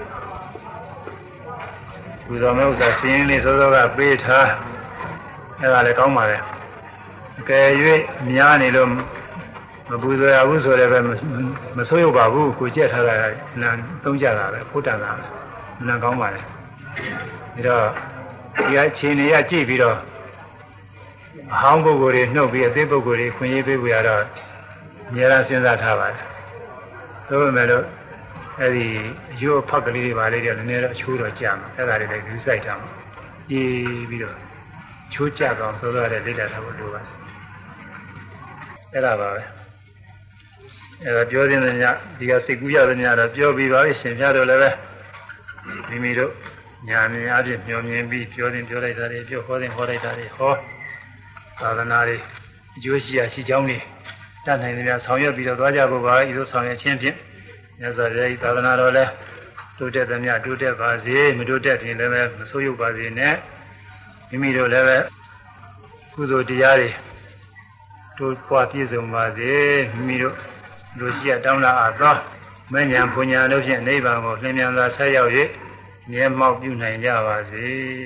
ပူဇော်မဲ့ဥစ္စာစင်းလေးစောစောကပေးထားအဲဒါလည်းကောင်းပါလေအကယ်၍များနေလို့မပူဇော်ရဘူးဆိုလည်းပဲမဆိုးရပါဘူးကိုကြက်ထားတာနံသုံးကြတာပဲဖုတ်တန်တာပဲနံကောင်းပါလေဒါတော့ဒီအချိန်တွေရကြည့်ပြီးတော့အဟောင်းပုဂ္ဂိုလ်တွေနှုတ်ပြီးအသေးပုဂ္ဂိုလ်တွေခွင့်ရေးပေးကြရတော့အများအားစဉ်းစားထားပါတယ်သို့ပေမဲ့လို့အဲ့ဒီရိုးဖက်ကလေးတွေပါလေးတွေလည်းနည်းနည်းတော့အချိုးတော့ကြာမှာအဲ့ဒါတွေလည်းယူဆိုင်ထားမှာကြည့်ပြီးတော့ချိုးကြတော့ဆိုတော့လည်းလေ့လာထားဖို့လိုပါတယ်အဲ့ဒါပါပဲအဲ့ဒါပြောတဲ့ညဒီကစိတ်ကူးရတဲ့ညတော့ပြောပြီးပါပြီရှင်ပြတော့လည်းပဲမိမိတို့ညာမြင်အပြည့်မျောမြင်ပြီးပြောတင်ပြောလိုက်တာတွေပြောဟောတင်ဟောလိုက်တာတွေဟောသာသနာတွေအကျိုးရှိရာရှိကြောင်းတွေတတ်နိုင်တယ်များဆောင်ရွက်ပြီးတော့သွားကြဖို့ပါဤသို့ဆောင်ရွက်ခြင်းဖြင့်မြတ်စွာဘုရားဤသာသနာတော်လည်းတိုးတက်သမျှတိုးတက်ပါစေမတိုးတက်ရင်လည်းမဆိုးရုပ်ပါစေနဲ့မိမိတို့လည်းပဲကုသိုလ်တရားတွေတို့ပွားပြည့်စုံပါစေမိမိတို့လူရှိရတောင်းလာအပ်သောမဉ္ဇဉ်ပူညာတို့ဖြင့်နိဗ္ဗာန်ကိုလင်းမြန်စွာဆက်ရောက်၍မြဲမောက်ပြုနိုင်ကြပါစေ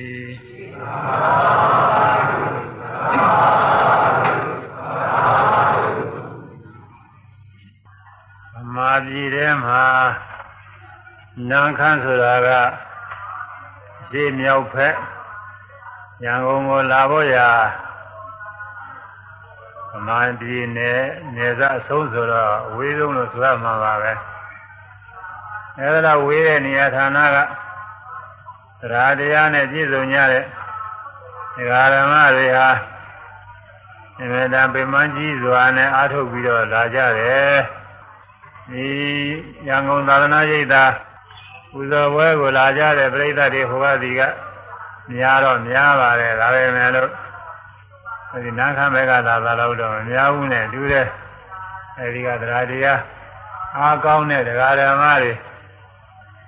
ဗမာပြည်ထဲမှာနန်းခမ်းဆိုတာကရှေ့မြောက်ဖက်ရန်ကုန်ကိုလာဖို့ရာဗမာပြည်နယ်နယ်စပ်အဆုံးဆိုတော့အဝေးဆုံးလို့ဆိုရမှာပါပဲအဲဒါဝေးတဲ့နေရာဌာနကတရားတရားနဲ့ပြည့်စုံကြတဲ့ဒကာဓမ္မတွေဟာအမေတံပေမန်းကြီးစွာနဲ့အားထုတ်ပြီးတော့လာကြတယ်ဒီရန်ကုန်သာသနာ့ရိပ်သာပူဇော်ပွဲကိုလာကြတဲ့ပြိဿတွေဟိုကဒီကများတော့များပါတယ်ဒါပေမဲ့လို့အဲဒီနာခမဲကလာတာတော့တော့မများဘူးနဲ့တူတဲ့အဲဒီကတရားတရားအားကောင်းတဲ့ဒကာဓမ္မတွေ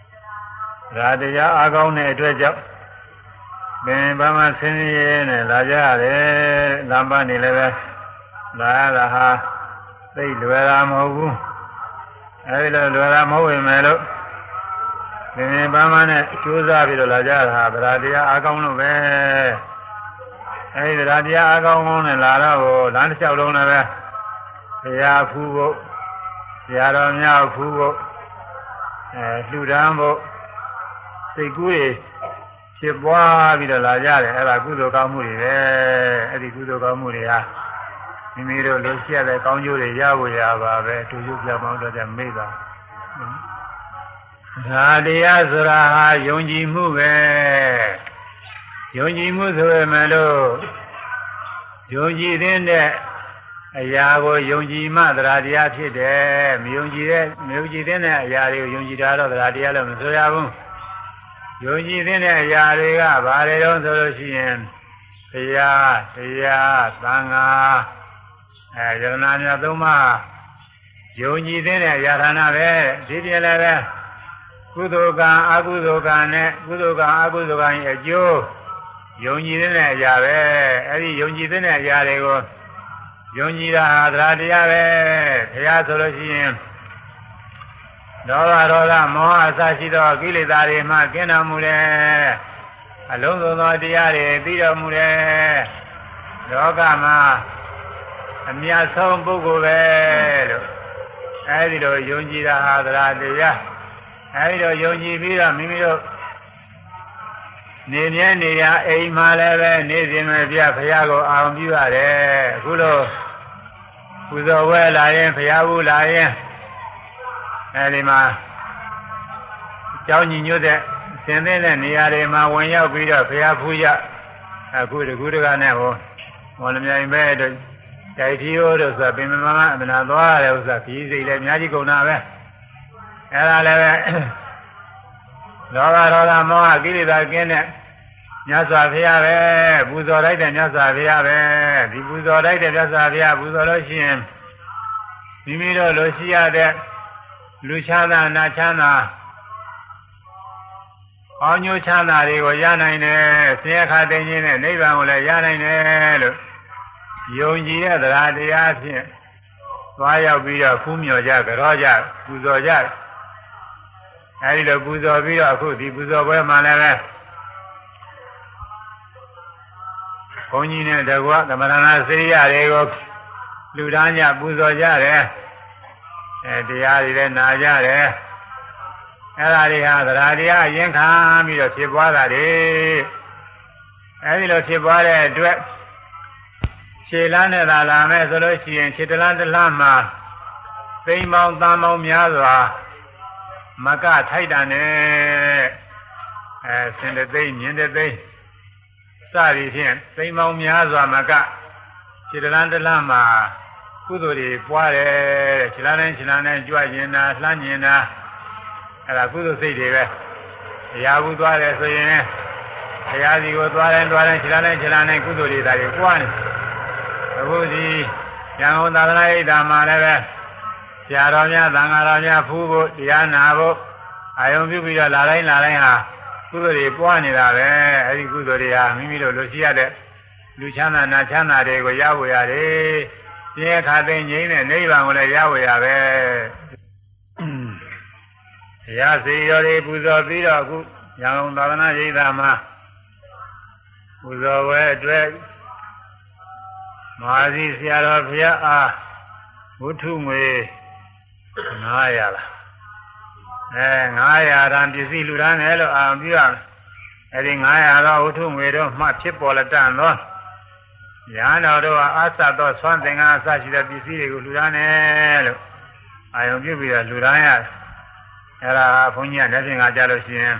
ရာတရားအားကောင်းတဲ့အတွက်ကြောင့်ပင်ပန်းမဆင်းရဲနဲ့လာကြရတယ်လမ်းပန်းနေလည်းပဲလာရတာဟာသိလွယ်တာမဟုတ်ဘူးအဲဒီလိုလွယ်တာမဟုတ်ရင်လည်းလို့ပင်ပန်းမနဲ့ကြိုးစားပြီးတော့လာကြတာဗရာတရားအားကောင်းလို့ပဲအဲဒီဗရာတရားအားကောင်းကောင်းနဲ့လာတော့လမ်းတစ်လျှောက်လုံးလည်းပဲဘုရားဖူးဖို့ဘုရားတော်များဖူးဖို့အဲလှူဒန်းဖို့စိတ်ကူးတွေဖြစ်ပွားပြီးတော့လာကြတယ်အဲ့ဒါကုသိုလ်ကောင်းမှုတွေပဲအဲ့ဒီကုသိုလ်ကောင်းမှုတွေဟာမိမိတို့လိုရှိရတဲ့ကောင်းကျိုးတွေရဖို့ရပါပဲတူတူပြမောင်းတော့ကြမေ့တာဒါတရားဆိုတာဟာယုံကြည်မှုပဲယုံကြည်မှုဆိုရမယ်လို့ယုံကြည်တဲ့အရာကိုယုံကြည်မှတရားတရားဖြစ်တယ်မယုံကြည်တဲ့မယုံကြည်တဲ့အရာတွေကိုယုံကြည်တာတော့တရားတရားလို့မဆိုရဘူးယုံကြည်တဲ့အရာတွေကဘာတွေတော့ဆိုလို့ရှိရင်ဘုရားတရားသံဃာအဲယရဏများသုံးပါးယုံကြည်တဲ့အရာဌာနပဲဒီပြင်လည်းပဲကုသိုလ်ကံအကုသိုလ်ကံနဲ့ကုသိုလ်ကံအကုသိုလ်ကံရဲ့အကျိုးယုံကြည်တဲ့အရာပဲအဲဒီယုံကြည်တဲ့အရာတွေကိုယုံကြည်တာဟာတရားတရားပဲဘုရားဆိုလို့ရှိရင်ဒေါသဒေါသမောဟအစရှိသောကိလေသာတွေမှကင်းတော်မူတယ်အလုံးစုံသောတရားတွေသိတော်မူတယ်လောကမှာအမြတ်ဆုံးပုဂ္ဂိုလ်ပဲလို့အဲဒီလိုယုံကြည်တာဟာတရားတရားအဲဒီလိုယုံကြည်ပြီးတော့မိမိတို့နေမြဲနေရအိမ်မှာလည်းပဲနေစဉ်မဲ့ပြဘုရားကိုအာရုံပြုရတယ်အခုလိုပူဇော်ဝဲလာရင်ဘုရားဘူးလာရင်အဲဒီမှာကျောင်းညီညွတ်တဲ့ဆင်းတဲ့နေရာတွေမှာဝင်ရောက်ပြီးတော့ဘုရားဖူးရအခုတကူတကနဲ့ဟောမော်လမြိုင်ပဲတို့ကြိုက်ထီရိုးတို့ဆိုပင်မမအမနာသွားရတယ်ဥစ္စာပြီးစိတ်လည်းအများကြီးကုန်တာပဲအဲဒါလည်းပဲလောဘဒေါသမောဟကိလေသာကင်းတဲ့မြတ်စွာဘုရားပဲပူဇော်လိုက်တဲ့မြတ်စွာဘုရားပဲဒီပူဇော်လိုက်တဲ့မြတ်စွာဘုရားပူဇော်လို့ရှိရင်မိမိတို့လိုရှိရတဲ့လူချမ်းသာနာချမ်းသာအောင်းညိုချမ်းသာတွေကိုရနိုင်တယ်ဆင်းရဲခါသိခြင်းနဲ့နိဗ္ဗာန်ကိုလည်းရနိုင်တယ်လို့ယုံကြည်တဲ့တရားတရားဖြင့်သွားရောက်ပြီးတော့ဖူးမြော်ကြကြောကြပူဇော်ကြအဲဒီလိုပူဇော်ပြီးတော့အခုဒီပူဇော်ပွဲမှာလည်းပဲဘုန်းကြီးနဲ့တကွသမဏနာစေရတွေကိုလူသားညပူဇော်ကြတယ်အဲတရားတွေလည်းနာကြတယ်အဲ့ဒါတွေဟာတရားတရားအရင်ခံပြီးတော့ဖြစ်ပွားတာတွေအဲဒီလိုဖြစ်ပွားတဲ့အတွက်ခြေလမ်းနဲ့သာလာမယ်ဆိုလို့ရှိရင်ခြေတလန်းတလန်းမှာသိမ်းပေါင်းသားပေါင်းများစွာမကထိုက်တာနဲ့အဲစင်တဲ့သိမြင်တဲ့သိစသည်ဖြင့်သိမ်းပေါင်းများစွာမကခြေတလန်းတလန်းမှာကုသိုလ်တွေပွားတယ်ခြေလန်းနဲ့ခြေလန်းနဲ့ကြွရင်တာလှမ်းရင်တာအဲ့ဒါကုသိုလ်စိတ်တွေပဲတရားဘူးသွားတယ်ဆိုရင်တရားစီကိုသွားတိုင်းသွားတိုင်းခြေလန်းနဲ့ခြေလန်းနဲ့ကုသိုလ်တွေဒါတွေပွားနေအခုဒီရန်ကုန်သာသနာ့ဣဒ္ဓမှာလည်းပဲဆရာတော်များသံဃာတော်များဖူးဖို့တရားနာဖို့အာယုံပြုပြီးတော့လာတိုင်းလာတိုင်းဟာကုသိုလ်တွေပွားနေတာပဲအဲဒီကုသိုလ်တွေဟာမိမိတို့လိုရှိရတဲ့လူချမ်းသာနာချမ်းသာတွေကိုရဖို့ရတယ်ပြည့်ခါသိငြိမ်းတဲ့နိဗ္ဗာန်ကိုလည်းရဖို့ရပဲတရားစီရော်တွေပူဇော်ပြီးတော့အခုရန်ကုန်သာသနာ့ဣဒ္ဓမှာပူဇော်ဝဲအတွက်မဟာစီဆရာတော်ဘုရားအားဝုထုငွေငါးရာလားအဲငါးရာတန်ပစ္စည်းလူတန်းတယ်လို့အာရုံပြုရမယ်အဲဒီငါးရာတော့ဝုထုငွေတော့မှဖြစ်ပေါ်လက်တန်သောရဟန်းတော်တို့အာသတ်သောဆွမ်းသင်္ကာအစရှိတဲ့ပစ္စည်းတွေကိုလူတန်းတယ်လို့အာရုံပြုပြီးတော့လူတန်းရတယ်အဲဒါဘုန်းကြီးကလက်ဖြင့်ကကြလို့ရှိရင်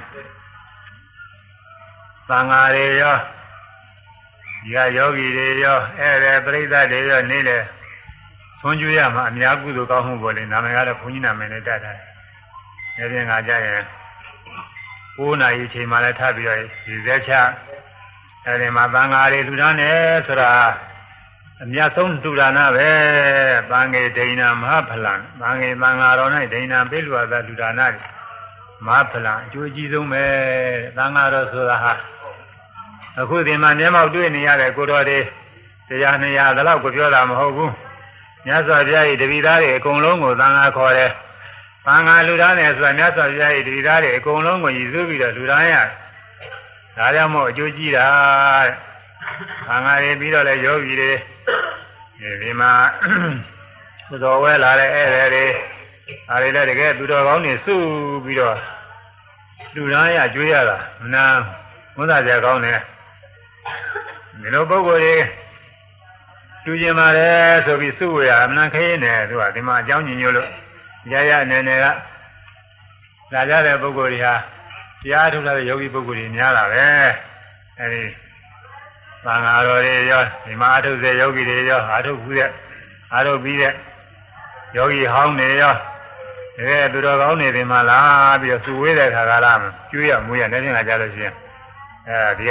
သံဃာတွေရောဒီကယောဂီတွေရောအဲ့ဒါပြိဿတွေရောနေလေဆွမ်းကျွေးရမှာအများကုသိုလ်ကောင်းမှုပေါ်လေနာမည်ကတော့ဘုန်းကြီးနာမည်နဲ့တတ်တယ်။ဒါပြင်ကကြရင်ကိုးနာရီချိန်မှလည်းထပ်ပြီးတော့ဒီဇက်ချအဲ့ဒီမှာသံဃာတွေလူသားနဲ့ဆိုတာအများဆုံးတူဒါနပဲသံဃေဒိဏမဟာဖလံသံဃေသံဃာတော်၌ဒိဏပေးလူသာလူဒါနတွေမာဖလံအကျိုးကြီးဆုံးပဲသံဃာတော်ဆိုတာဟာအခုဒီမှာမျက်မှောက်တွေ့နေရတဲ့ကိုတော်တွေတရားနှစ်ရာဒါတော့ကိုပြောတာမဟုတ်ဘူးမြတ်စွာဘုရားရဲ့တပည့်သားတွေအကုန်လုံးကိုသံဃာခေါ်တယ်သံဃာလူသားနဲ့ဆိုတာမြတ်စွာဘုရားရဲ့တပည့်သားတွေအကုန်လုံးကိုရည်စူးပြီးတော့လူသားရဒါကြောင့်မို့အကျိုးကြီးတာတဲ့သံဃာတွေပြီးတော့လဲယောဂီတွေဒီမှာဘုတော်ဝဲလာတဲ့ဧည့်သည်တွေအားတွေလည်းတကယ်သူတော်ကောင်းတွေစုပြီးတော့လူသားရကျွေးရတာမနာဝန်းသာကြကောင်းတယ်ဒီလိုပုဂ္ဂိုလ်တွေတူကျင်ပါတယ်ဆိုပြီးစုဝေရအမှန်ခင်းနေသူကဒီမှာအကြောင်းညင်ညို့လို့ရရနေနေကလာကြတဲ့ပုဂ္ဂိုလ်တွေဟာတရားထုတ်တဲ့ယောဂီပုဂ္ဂိုလ်တွေများတာပဲအဲဒီသံဃာတော်တွေရောဒီမှာအထုတ်တဲ့ယောဂီတွေရောအထုတ်ဘူးတဲ့အထုတ်ပြီးတဲ့ယောဂီဟောင်းတွေရောတကယ်သူတော်ကောင်းတွေဒီမှာလာပြီးတော့စုဝေးတဲ့ခါကလာကျွေးရမွေးရနေနေကြလို့ရှိရင်အဲဒီက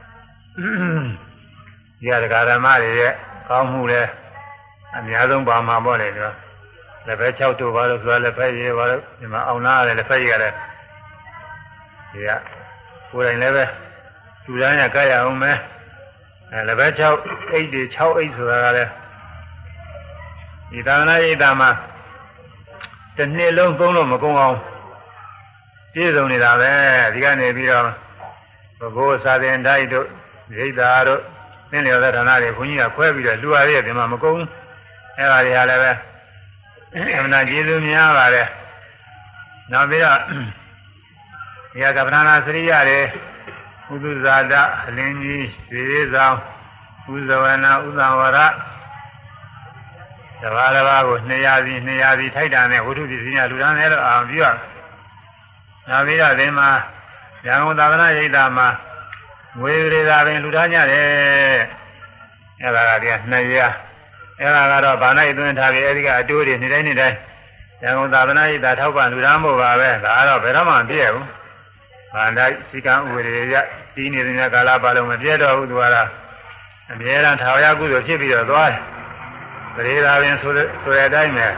ဒီကဒကာဓမ္မတွေရဲ့ကောင်းမှုလဲအများဆုံးပါမှာပေါ့လေတော့လက်ဖက်၆တို့ပါလို့ဆိုရလက်ဖက်ရေးပါလို့ဒီမှာအောင်လာရတယ်လက်ဖက်ရေးရတယ်ဒီကကိုယ်တိုင်လည်းပဲသူတန်းရကြရအောင်မယ်အဲလက်ဖက်၆အိတ်တွေ၆အိတ်ဆိုတာကလည်းဒီသာသနာ့ရိပ်သာမှာတစ်နှစ်လုံးသုံးလို့မကုန်အောင်ပြည့်စုံနေတာပဲဒီကနေပြီးတော့ဘဂိုးစာသင်တိုက်တို့ရိပ်သာတို့သင်လျော်တဲ့ဌာနတွေဘုန်းကြီးကခွဲပြီးတော့လူရရဲ့ဒီမှာမကုန်အဲပါတွေဟာလည်းပဲအမှန်ကျေးဇူးများပါတယ်နောက်ပြီးတော့ဒီကပဏာနာစရိယတွေဥဒုဇာတအလင်းကြီးရွှေသေးဆောင်ဥဇဝနာဥဇံဝရတဘာတဘာကိုနှစ်ရာစီနှစ်ရာစီထိုက်တာနဲ့ဝိထုပစ္စည်းများလူတန်းနဲ့တော့အောင်ပြီးတော့နောက်ပြီးတော့ဒီမှာရန်ကုန်သာသနာ့ရိပ်သာမှာငွေတွေသာပင်လူသားကြတယ်အဲ့ဒါကတည်းကနှစ်ရာအဲ့ဒါကတော့ဗာနိုင်သွင်းထားပြီးအဲ့ဒီကအတိုးတွေနေ့တိုင်းနေ့တိုင်းရန်ကုန်သာသနာ့ရိပ်သာထောက်ပံ့လူသားမို့ပါပဲဒါကတော့ဘယ်တော့မှမပြည့်ဘူးဗာနိုင်စီကံဥပဒေရဒီနေတဲ့ကာလပါလုံးမပြည့်တော့ဘူးသူကအမြဲတမ်းထာဝရကုသိုလ်ဖြစ်ပြီးတော့သွားတယ်ပရိသာပင်ဆိုဆိုတဲ့အတိုင်းပဲ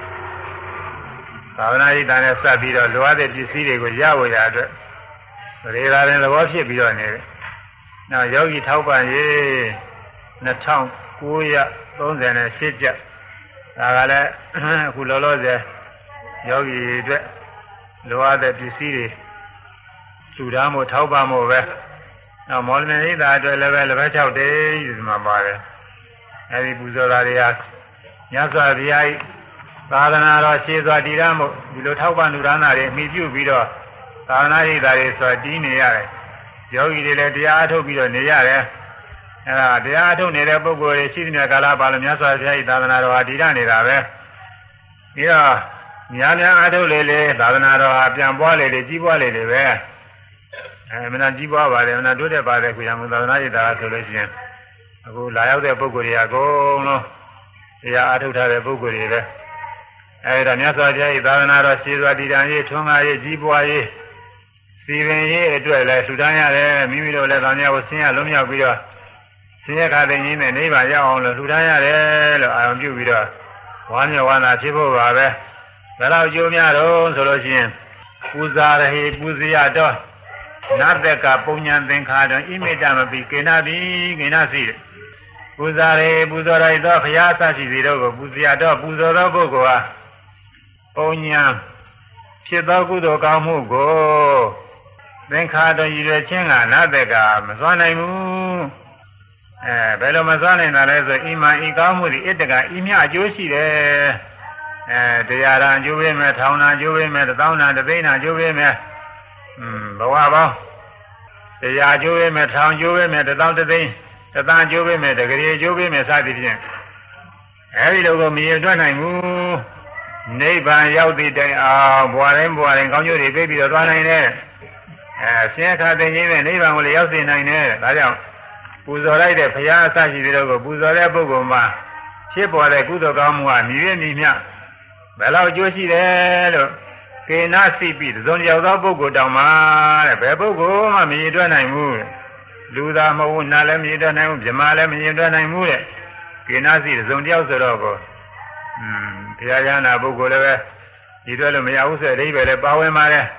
သာသနာ့ရိပ်သာနဲ့စပ်ပြီးတော့လိုအပ်တဲ့ပစ္စည်းတွေကိုရဖို့ရအတွက်ပရိသာပင်သဘောဖြစ်ပြီးတော့နေတယ်နောက်ယောဂီထောက်ပံ့ရေးနှစ်ထောင်ကိုးရာသုံးဆယ်နဲ့ရှစ်ကျပ်ဒါကလည်းအခုလောလောဆယ်ယောဂီအတွက်လိုအပ်တဲ့ပစ္စည်းတွေလူသားမို့ထောက်ပံ့မို့ပဲနောက်မော်လမြိုင်ရိပ်သာအတွက်လည်းပဲလက်ဖက်၆တိဒီမှာပါတယ်အဲဒီပူဇော်တာတွေဟာညစွာဘုရားသာသနာတော်ရှေးစွာတည်ရမို့ဒီလိုထောက်ပံ့လူဒါနတွေအမိပြုပြီးတော့သာသနာ့ရိပ်သာတွေဆိုတည်နေရတယ်ယောဂီတွေလည်းတရားအထုတ်ပြီးတော့နေရတယ်အဲဒါတရားအထုတ်နေတဲ့ပုဂ္ဂိုလ်တွေရှိတဲ့ကာလပါလို့မြတ်စွာဘုရားသာသနာတော်ဟာတည်ရနေတာပဲပြီးတော့များများအထုတ်လေလေသာသနာတော်ဟာပြန်ပွားလေလေကြီးပွားလေလေပဲအဲမနာကြီးပွားပါတယ်မနာတိုးတက်ပါတယ်ကိုရံသာသနာ့ရိပ်သာဆိုလို့ရှိရင်အခုလာရောက်တဲ့ပုဂ္ဂိုလ်တွေအကုန်လုံးတရားအထုတ်ထားတဲ့ပုဂ္ဂိုလ်တွေပဲအဲဒါမြတ်စွာဘုရားသာသနာတော်ရှေးစွာတည်တံ့ရေးထွန်းကားရေးကြီးပွားရေးစီပင်ရေးအတွက်လည်းထူထမ်းရတယ်မိမိတို့လည်းဗာများကိုဆင်းရဲလုံးမြောက်ပြီးတော့ဆင်းရဲခါသိင်းနဲ့နိဗ္ဗာန်ရောက်အောင်လို့ထူထမ်းရတယ်လို့အာရုံပြုပြီးတော့ဝါမျက်ဝါနာဖြစ်ဖို့ပါပဲဘယ်တော့ကြိုးများတော့ဆိုလို့ရှိရင်ပူဇာရဟိပူဇေယတော်နတ်တကပုံညာသင်္ခါတော်ဣမိတမပိကေနတိကေနစီပူဇာရေပူဇော်ရသောဘုရားသရှိစီတို့ကိုပူဇေယတော်ပူဇော်သောပုဂ္ဂိုလ်ဟာပုံညာဖြစ်သောကုသိုလ်ကောင်းမှုကိုသင်္ခါတော်ရည်ရွယ်ခြင်းကနတ်တကမစွမ်းနိုင်ဘူးအဲဘယ်လိုမစွမ်းနိုင်တာလဲဆိုဣမံဤကောင်းမှုသည်ဣတကဤမြအကျိုးရှိတယ်အဲတရားရန်အကျိုးပေးမယ်ထောင်နာအကျိုးပေးမယ်တသောင်းနာတသိန်းနာအကျိုးပေးမယ်อืมဘဝပေါင်းတရားကျိုးပေးမယ်ထောင်ကျိုးပေးမယ်တသောင်းတသိန်းတသန်းကျိုးပေးမယ်တကယ်ကျိုးပေးမယ်စသည်ဖြင့်အဲဒီလိုကိုမရတွက်နိုင်ဘူးနိဗ္ဗာန်ရောက်သည့်တိုင်အောင်ဘဝတိုင်းဘဝတိုင်းကောင်းကျိုးတွေပေးပြီးတော့သွားနိုင်တယ်အဲဆင်းရဲခါသိခြင်းနဲ့နိဗ္ဗာန်ကိုလည်းရောက်စေနိုင်တယ်ဒါကြောင့်ပူဇော်လိုက်တဲ့ဘုရားအစရှိတဲ့ကိုပူဇော်တဲ့ပုဂ္ဂိုလ်မှာဖြစ်ပေါ်တဲ့ကုသိုလ်ကောင်းမှုဟာမြည်ရမြည်မြဘယ်လောက်အကျိုးရှိတယ်လို့ကေနစီပိသုံးရောက်သောပုဂ္ဂိုလ်တောင်မှတဲ့ဘယ်ပုဂ္ဂိုလ်မှမရည်တွက်နိုင်ဘူးလူသားမဟုတ်နာလည်းမရည်တွက်နိုင်ဘူးဗြဟ္မာလည်းမရည်တွက်နိုင်ဘူးတဲ့ကေနစီသုံးတယောက်ဆိုတော့ကိုอืมဘုရားရဟနာပုဂ္ဂိုလ်လည်းပဲရည်တွက်လို့မရဘူးဆိုတဲ့အဓိပ္ပာယ်လည်းပါဝင်ပါတယ်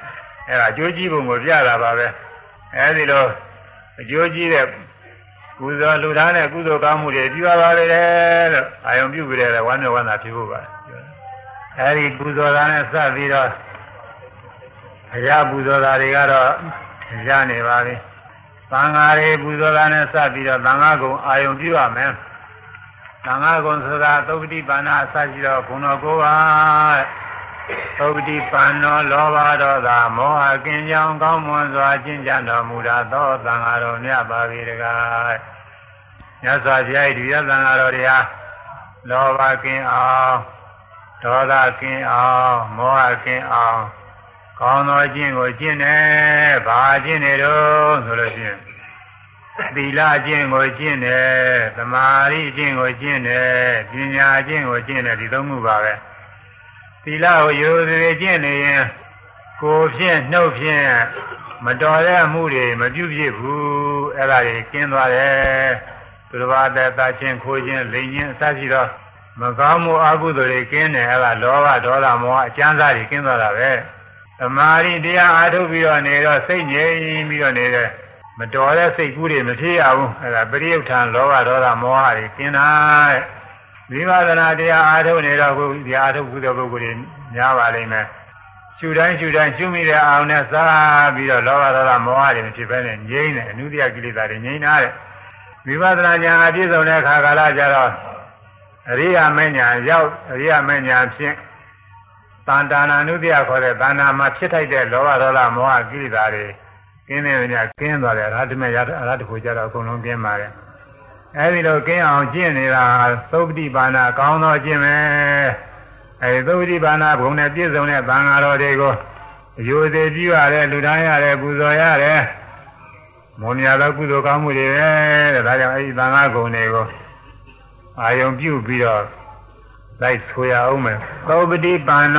အဲ့ဒါအကျိုးကြီးပုံကိုပြတာပါပဲအဲဒီလိုအကျိုးကြီးတဲ့ကုသိုလ်လူသားနဲ့ကုသိုလ်ကောင်းမှုတွေပြုရပါလေလို့အာယုံပြုပြီးတဲ့ဝမ်းမြောက်ဝမ်းသာဖြစ်ဖို့ပါအဲဒီကုသိုလ်သားနဲ့စပြီးတော့အရာပူဇော်တာတွေကတော့ရနေပါပြီသံဃာတွေပူဇော်တာနဲ့စပြီးတော့သံဃာကုံအာယုံပြုရမယ်သံဃာကုံဆိုတာသုပတိပါဏအစရှိတော့ဘုံတော်ကိုပါသုပတိပါဏောလောဘဒေါသမောဟကင်းကြောင်းကောင်းမွန်စွာကျင့်ကြံတော်မူတာသောသံဃာတော်မြတ်ပါပြီတကားမြတ်စွာဘုရားဤဒီသံဃာတော်တွေဟာလောဘကင်းအောင်ဒေါသကင်းအောင်မောဟကင်းအောင်ကောင်းသောကျင့်ကိုကျင့်တယ်ဘာကျင့်နေတော့ဆိုလို့ရှိရင်သီလကျင့်ကိုကျင့်တယ်သမာဓိကျင့်ကိုကျင့်တယ်ပညာကျင့်ကိုကျင့်တယ်ဒီသုံးခုပါပဲသီလကိုရိုးသေးကျင့်နေရင်ကိုယ်ဖြင့်နှုတ်ဖြင့်မတော်တဲ့အမှုတွေမပြုဖြစ်ဘူးအဲ့ဒါတွေကျင်းသွားတယ်သူတစ်ပါးသက်သာချင်းခိုးခြင်းလိမ်ခြင်းအစရှိသောမကောင်းမှုအကုသိုလ်တွေကျင်းတယ်အဲ့ဒါလောဘဒေါသမောဟအကျဉ်းစားတွေကျင်းသွားတာပဲသမာဓိတရားအားထုတ်ပြီးတော့နေတော့စိတ်ငြိမ်ပြီးတော့နေတဲ့မတော်တဲ့စိတ်ကူးတွေမဖြစ်ရဘူးအဲဒါပရိယုဌာန်လောဘဒေါသမောဟတွေကျင်းတာဝိပဿနာတရားအားထုတ်နေတော့ခုဒီအားထုတ်ခုတဲ့ပုဂ္ဂိုလ်တွေများပါလိမ့်မယ်ရှုတိုင်းရှုတိုင်းရှုမိတဲ့အာရုံနဲ့စားပြီးတော့လောဘဒေါသမောဟတွေမဖြစ်ဘဲနဲ့ငြိမ်းတယ်အနုတ္တိယကိလေသာတွေငြိမ်းတာတဲ့ဝိပဿနာဉာဏ်အပြည့်စုံတဲ့အခါကာလကျတော့အရိယာမဉ္ဇဉ်ရောက်အရိယာမဉ္ဇဉ်ဖြင့်တန်တာနာနုတ္တိယခေါ်တဲ့တဏ္ဍာမှာဖြစ်ထိုက်တဲ့လောဘဒေါသမောဟကိလေသာတွေကင်းနေတယ်ကင်းသွားတယ်အရဟတမေရအရဟတကိုကြတော့အကုန်လုံးကင်းပါတယ်အဲဒီလိုကင်းအောင်ကျင့်နေတာသုပတိပါဏကောင်းသောကျင့်ပဲအဲဒီသုပတိပါဏဘုံနဲ့ပြည့်စုံတဲ့သံဃာတော်တွေကိုအယုသေးပြုရတယ်လူတိုင်းရတယ်ပူဇော်ရတယ်မောမြတ်သောကုသိုလ်ကောင်းမှုတွေပဲတဲ့ဒါကြောင့်အဲဒီသံဃာဂုဏ်တွေကိုအာယုံပြုပြီးတော့လိုက်ဆိုရအောင်မယ်သုပတိပါဏ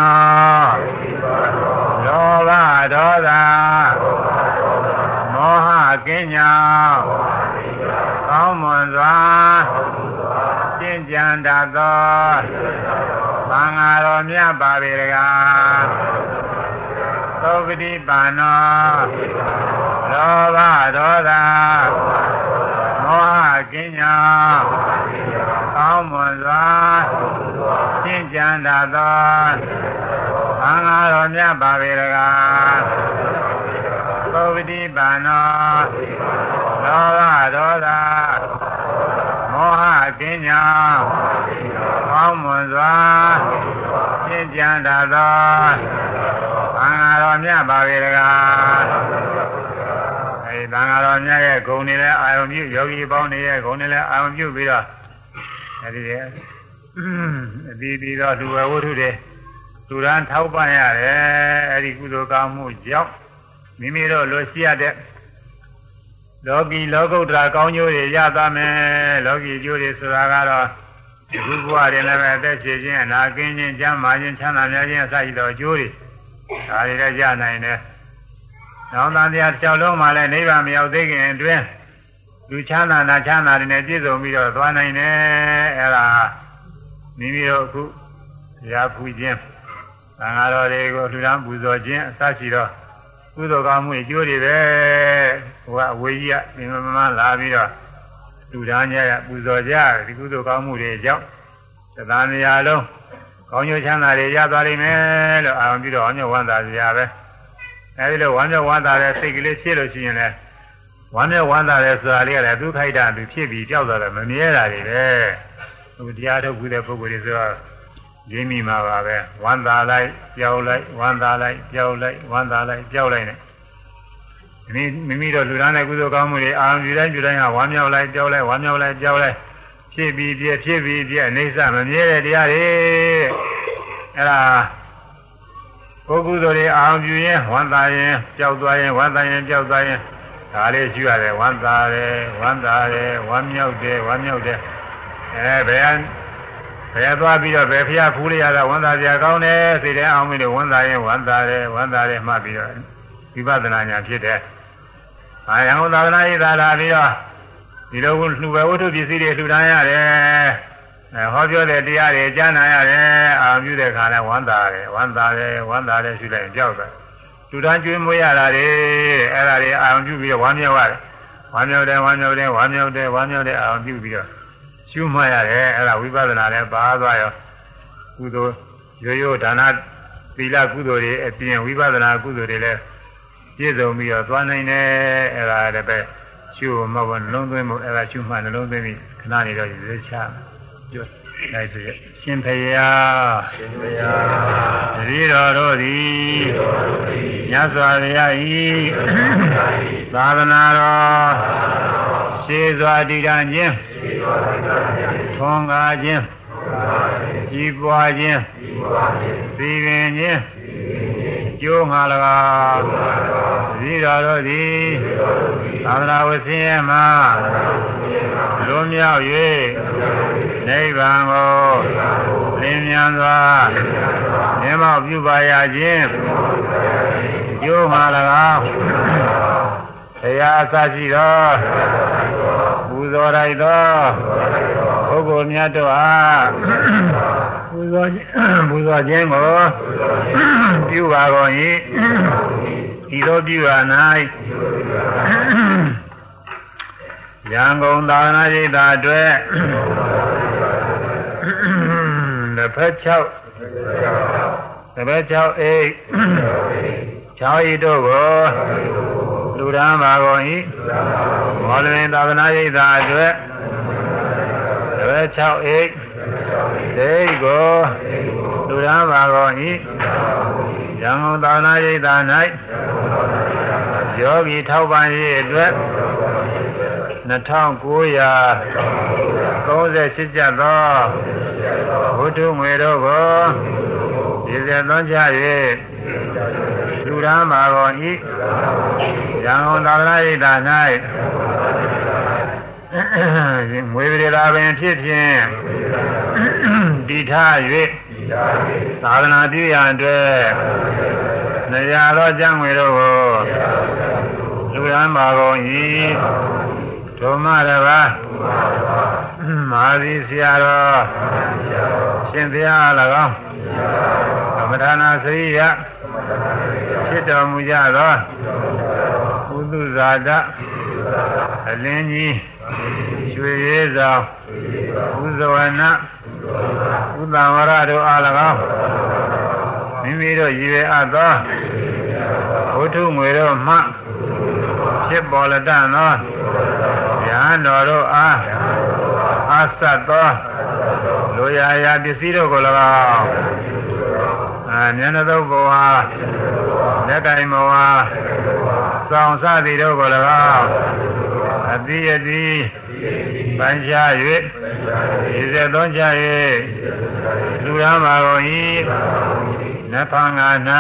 လောဘဒေါသမောဟကင်းညာကောင်းမွန်စွာကျင့်ကြံတတ်သောသံဃာတော်မြတ်ပါပေတကားသုပတိပါဏလောဘဒေါသမောဟကင်းညာကောင်းမွန်စွာကျင့်ကြံတတ်သောသံဃာတော်မြတ်ပါပေတကားသုပတိပါဏလောဘဒေါသမောဟကင်းညာကောင်းမွန်စွာကျင့်ကြံတတ်သောသံဃာတော်မြတ်ပါပေတကားအဲဒီသံဃာတော်မြတ်ရဲ့ဂုဏ်တွေလည်းအာရုံပြုယောဂီပေါင်းတွေရဲ့ဂုဏ်တွေလည်းအာရုံပြုပြီးတော့အဲဒီရဲ့အပြီးပြီးတော့လူဝဝတ္ထုတွေလူရန်ထောက်ပံ့ရတယ်အဲဒီကုသိုလ်ကောင်းမှုကြောင့်မိမိတို့လိုရှိရတဲ့လောကီလောကုတ္တရာကောင်းကျိုးတွေရသမယ်လောကီကျိုးတွေဆိုတာကတော့ဒီဘုရားတွေလည်းပဲအသက်ရှင်ခြင်းအနာကင်းခြင်းကျမ်းမာခြင်းချမ်းသာများခြင်းအစရှိသောအကျိုးတွေဒါတွေလည်းရနိုင်တယ်။နောက်တန်တရားတစ်ချောင်းလုံးမှာလည်းနိဗ္ဗာန်မရောက်သေးခင်အတွင်းလူချမ်းသာနာချမ်းသာတွေနဲ့ပြည့်စုံပြီးတော့သွားနိုင်တယ်အဲဒါမိမိတို့အခုရာဖူးခြင်းသံဃာတော်တွေကိုလှူဒါန်းပူဇော်ခြင်းအစရှိသောကုသိုလ်ကောင်းမှုအကျိုးတွေပဲဟိုကအဝေးကြီးကမြင်မမှန်လာပြီးတော့လူသားများရပူဇော်ကြဒီကုသိုလ်ကောင်းမှုတွေကြောင့်သံဃာများလုံးကောင်းကျိုးချမ်းသာတွေရသွားနိုင်မယ်လို့အာရုံပြုတော့ဝမ်းမြောက်ဝမ်းသာစရာပဲအဲဒီလိုဝမ်းမြောက်ဝမ်းသာတဲ့စိတ်ကလေးဖြစ်လို့ရှိရင်လည်းဝမ်းမြောက်ဝမ်းသာတဲ့ဆိုတာလေးကလည်းဒုက္ခိတသူဖြစ်ပြီးကြောက်သွားတယ်မမြဲတာတွေပဲဟိုတရားထုတ်ပြီးတဲ့ပုဂ္ဂိုလ်တွေဆိုတော့ရင်းမိမှာပါပဲဝမ်းသာလိုက်ကြောက်လိုက်ဝမ်းသာလိုက်ကြောက်လိုက်ဝမ်းသာလိုက်ကြောက်လိုက်နဲ့မိမိမိတို့လူသားတဲ့ကုသိုလ်ကောင်းမှုတွေအာရုံပြုတိုင်းပြုတိုင်းဟာဝမ်းမြောက်လိုက်ကြောက်လိုက်ဝမ်းမြောက်လိုက်ကြောက်လိုက်ဖြစ်ပြီးပြည့်ဖြစ်ပြီးပြည့်အိဋ္ဌမမြဲတဲ့တရားတွေအဲ့ဒါပုဂ္ဂိုလ်တွေအာရုံပြုရင်ဝမ်းသာရင်ကြောက်သွားရင်ဝမ်းသာရင်ကြောက်သွားရင်ဒါလေးရှိရတယ်ဝမ်းသာတယ်ဝမ်းသာတယ်ဝမ်းမြောက်တယ်ဝမ်းမြောက်တယ်အဲဘယ်ဘယ်သွားပြီးတော့ဘယ်ဖျားဖူးလိုက်ရတာဝမ်းသာစရာကောင်းတယ်စိတ်ထဲအောင်ပြီးတော့ဝမ်းသာရင်ဝမ်းသာတယ်ဝမ်းသာတယ်မှတ်ပြီးတော့ဝိပဿနာဉာဏ်ဖြစ်တယ်။အာယံသာသနာ့ဤသာလာပြီးတော့ဒီလိုလှူပဲဝတ္ထုပစ္စည်းတွေလှူဒါန်းရတယ်။အဲဟောပြောတဲ့တရားတွေကြားနာရတယ်။အာပြုတဲ့ခါလဲဝမ်းသာတယ်ဝမ်းသာတယ်ဝမ်းသာတယ်ရှိလိုက်ကြောက်တယ်။လူတန်းကျွေးမွေးရတာတွေအဲ့ဒါတွေအာရုံပြုပြီးတော့ဝမ်းမြောက်ရတယ်ဝမ်းမြောက်တယ်ဝမ်းမြောက်တယ်ဝမ်းမြောက်တယ်ဝမ်းမြောက်တယ်အာရုံပြုပြီးတော့ရှုမှတ်ရတယ်အဲ့ဒါဝိပဿနာလည်းပါသွားရောကုသိုလ်ရိုးရိုးဒါနသီလကုသိုလ်တွေအပြင်ဝိပဿနာကုသိုလ်တွေလည်းပြည့်စုံပြီးတော့သွားနိုင်တယ်အဲ့ဒါလည်းပဲရှုမှတ်ဖို့နှလုံးသွင်းဖို့အဲ့ဒါရှုမှတ်နှလုံးသွင်းပြီးခဏနေတော့ရွေးချပြောလိုက်ဆိုရရှင်ဖယားရှင်ဖယားတတိတော်တို့သည်မြတ်စွာဘုရားဤသာသနာတော်ရှေးစွာတည်ထားခြင်းထွန်းကားခြင်းကြီးပွားခြင်းသိပင်ခြင်းကျိုးငါ၎င်းတတိတော်တို့သည်သာသနာဝဆင်းရဲမှာလွန်မြောက်၍နိဗ္ဗာန်ကိုလင်းမြန်စွာမြတ်မောပြုပါရခြင်းကျိုးငါ၎င်းတရားအစရှိသောပူဇော်လိုက်သောပုဂ္ဂိုလ်များတို့အားပူဇော်ပူဇော်ခြင်းကိုပြုပါကုန်၏ဤသို့ပြုရ၌ရန်ကုန်သာသနာ့ရေးသာအတွက်တစ်ဖက်၆တစ်ဖက်၆အိတ်၆ဤတို့ကိုလူရန်ပါကုန်၏မောလရင်သာသနာ့ရေးသာအတွက်တစ်ဖက်၆အိတ်ဒိတ်ကိုလူရန်ပါကုန်၏ရန်ကုန်သာသနာ့ရေးသာ၌ယောဂီထောက်ပံ့ရေးအတွက်နှစ်ထောင်ကိုးရာသုံးဆယ်ရှစ်ကျပ်သောဘုဒ္ဓငွေတို့ကိုဒီစေသွန်းချ၍လူရန်ပါကုန်၏ရန်ကုန်သာသနာ့ရေးသာ၌ငွေပြေလာပင်ဖြစ်ဖြင့်တည်ထား၍သာသနာပြုရန်အတွက်နေရာသောကျမ်းငွေတို့ကိုလူရန်ပါကုန်၏ဓမ္မရပါမာသီဆရာတော်ရှင်ဘုရား၎င်းသမထနာစရိယဖြစ်တော်မူကြသောဥဒုဇာတအလင်းကြီးရွှေရဲဆောင်ဥဇဝနဥဒ္ဒဝရတို့အား၎င်းမိမိတို့ရည်ရွယ်အပ်သောဘုထုငွေတို့မှဖြစ်ပေါ်လက်တန်သောဉာဏ်တော်တို့အားအဆက်သောလူရာရာပစ္စည်းတို့ကို၎င်းအာဉာဏ်သုတ်ဘဝလက်တိုင်ဘဝစောင့်စသည်တို့ကို၎င်းအတိအတိပန်းချ၍ဒီစေသွန်းချ၍လူရန်ပါကုန်၏နဖန်ငါ၌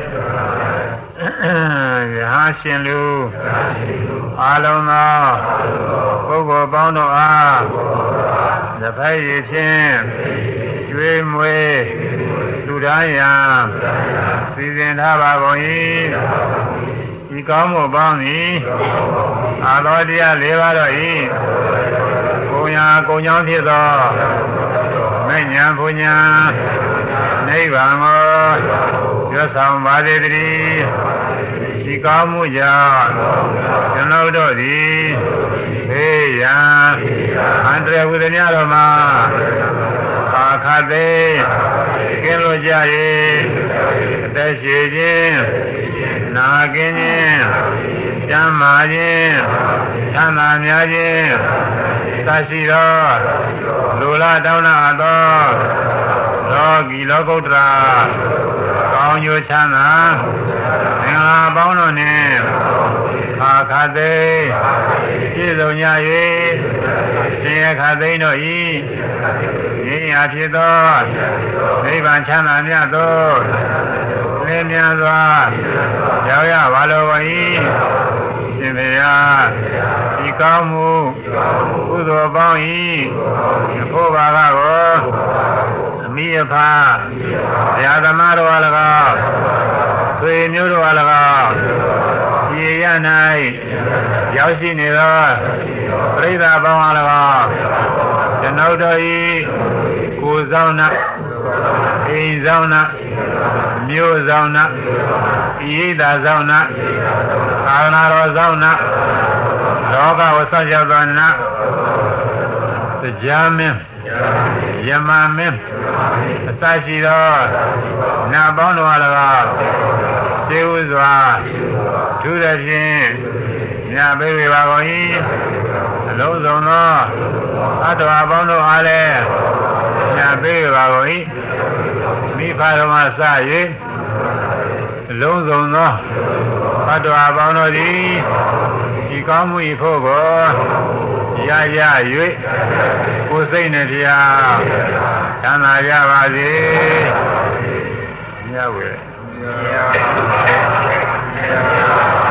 ယဟရှင်လူအာလုံးသောပုဂ္ဂိုလ်ပေါင်းတို့အားတစ်ဖက်ရည်ဖြင့်ကျွေးမွေးလူတိုင်းရန်စီစဉ်ထားပါကုန်၏ဒီကောင်းမှုပေါင်းသည်အာသောတရား၄ပါးတို့၏ကိုယ်ရာကိုယ်ကြောင့်ဖြစ်သောမေညာဘုညာနိဗ္ဗာန်ကိုရွတ်ဆောင်ပါစေတည်းဒီကောင်းမှုကြောင့်ကျွန်တော်တို့သည်ဘေးရန်အန္တရာယ်ဝိဒနာတော်မှာအာခတ်သေးကင်းလို့ကြ၍အသက်ရှိခြင်းနာကင်းခြင်းကျမ်းမာခြင်းချမ်းသာများခြင်းသရှိသောလူလာတောင်းလာသောလောကီလောကုတ္တရာကောင်းကျိုးချမ်းသာသင်္ဃာပေါင်းတို့နှင့်အာခတ်သေးပြည့်စုံကြ၍ရှင်ရခတ်သိမ်းတို့၏ဉာဏ်ရာဖြစ်သောနိဗ္ဗာန်ချမ်းသာမြတ်သောလင်းမြန်စွာရောက်ရပါလိုဝ၏ရှင်ဘုရားဒီကောင်းမှုကုသိုလ်ပေါင်း၏အဖို့ပါကကိုအမိအဖဘုရားသမားတော်အား၎င်းဆွေမျိုးတော်အား၎င်းဒီရ၌ရောက်ရှိနေသောပရိသတ်ပေါင်းအား၎င်းကျွန်ုပ်တို့၏ကိုယ်ဆောင်နာအိမ်ဆောင်နာမြို့ဆောင်နာဣိဒာဆောင်နာသာသနာတော်ဆောင်နာလောကဝဆောက်ရောက်သောနာတရားမင်းယမမင်းအစရှိသောနာပေါင်းတော်အား၎င်းသေဝစွာသူရဖြင့်မြတ်ပေဝေပါကုန်၏အလုံးစုံသောအတ္တဝါပေါင်းတို့အားလည်းမြတ်ပေဝေပါကုန်၏မိဖတော်မှစ၍အလုံးစုံသောအတ္တဝါပေါင်းတို့သည်ဒီကောင်းမှု၏ဖို့ကိုရရ၍ကိုယ်စိတ်နဲ့တရားချမ်းသာကြပါစေမြတ်ဝေ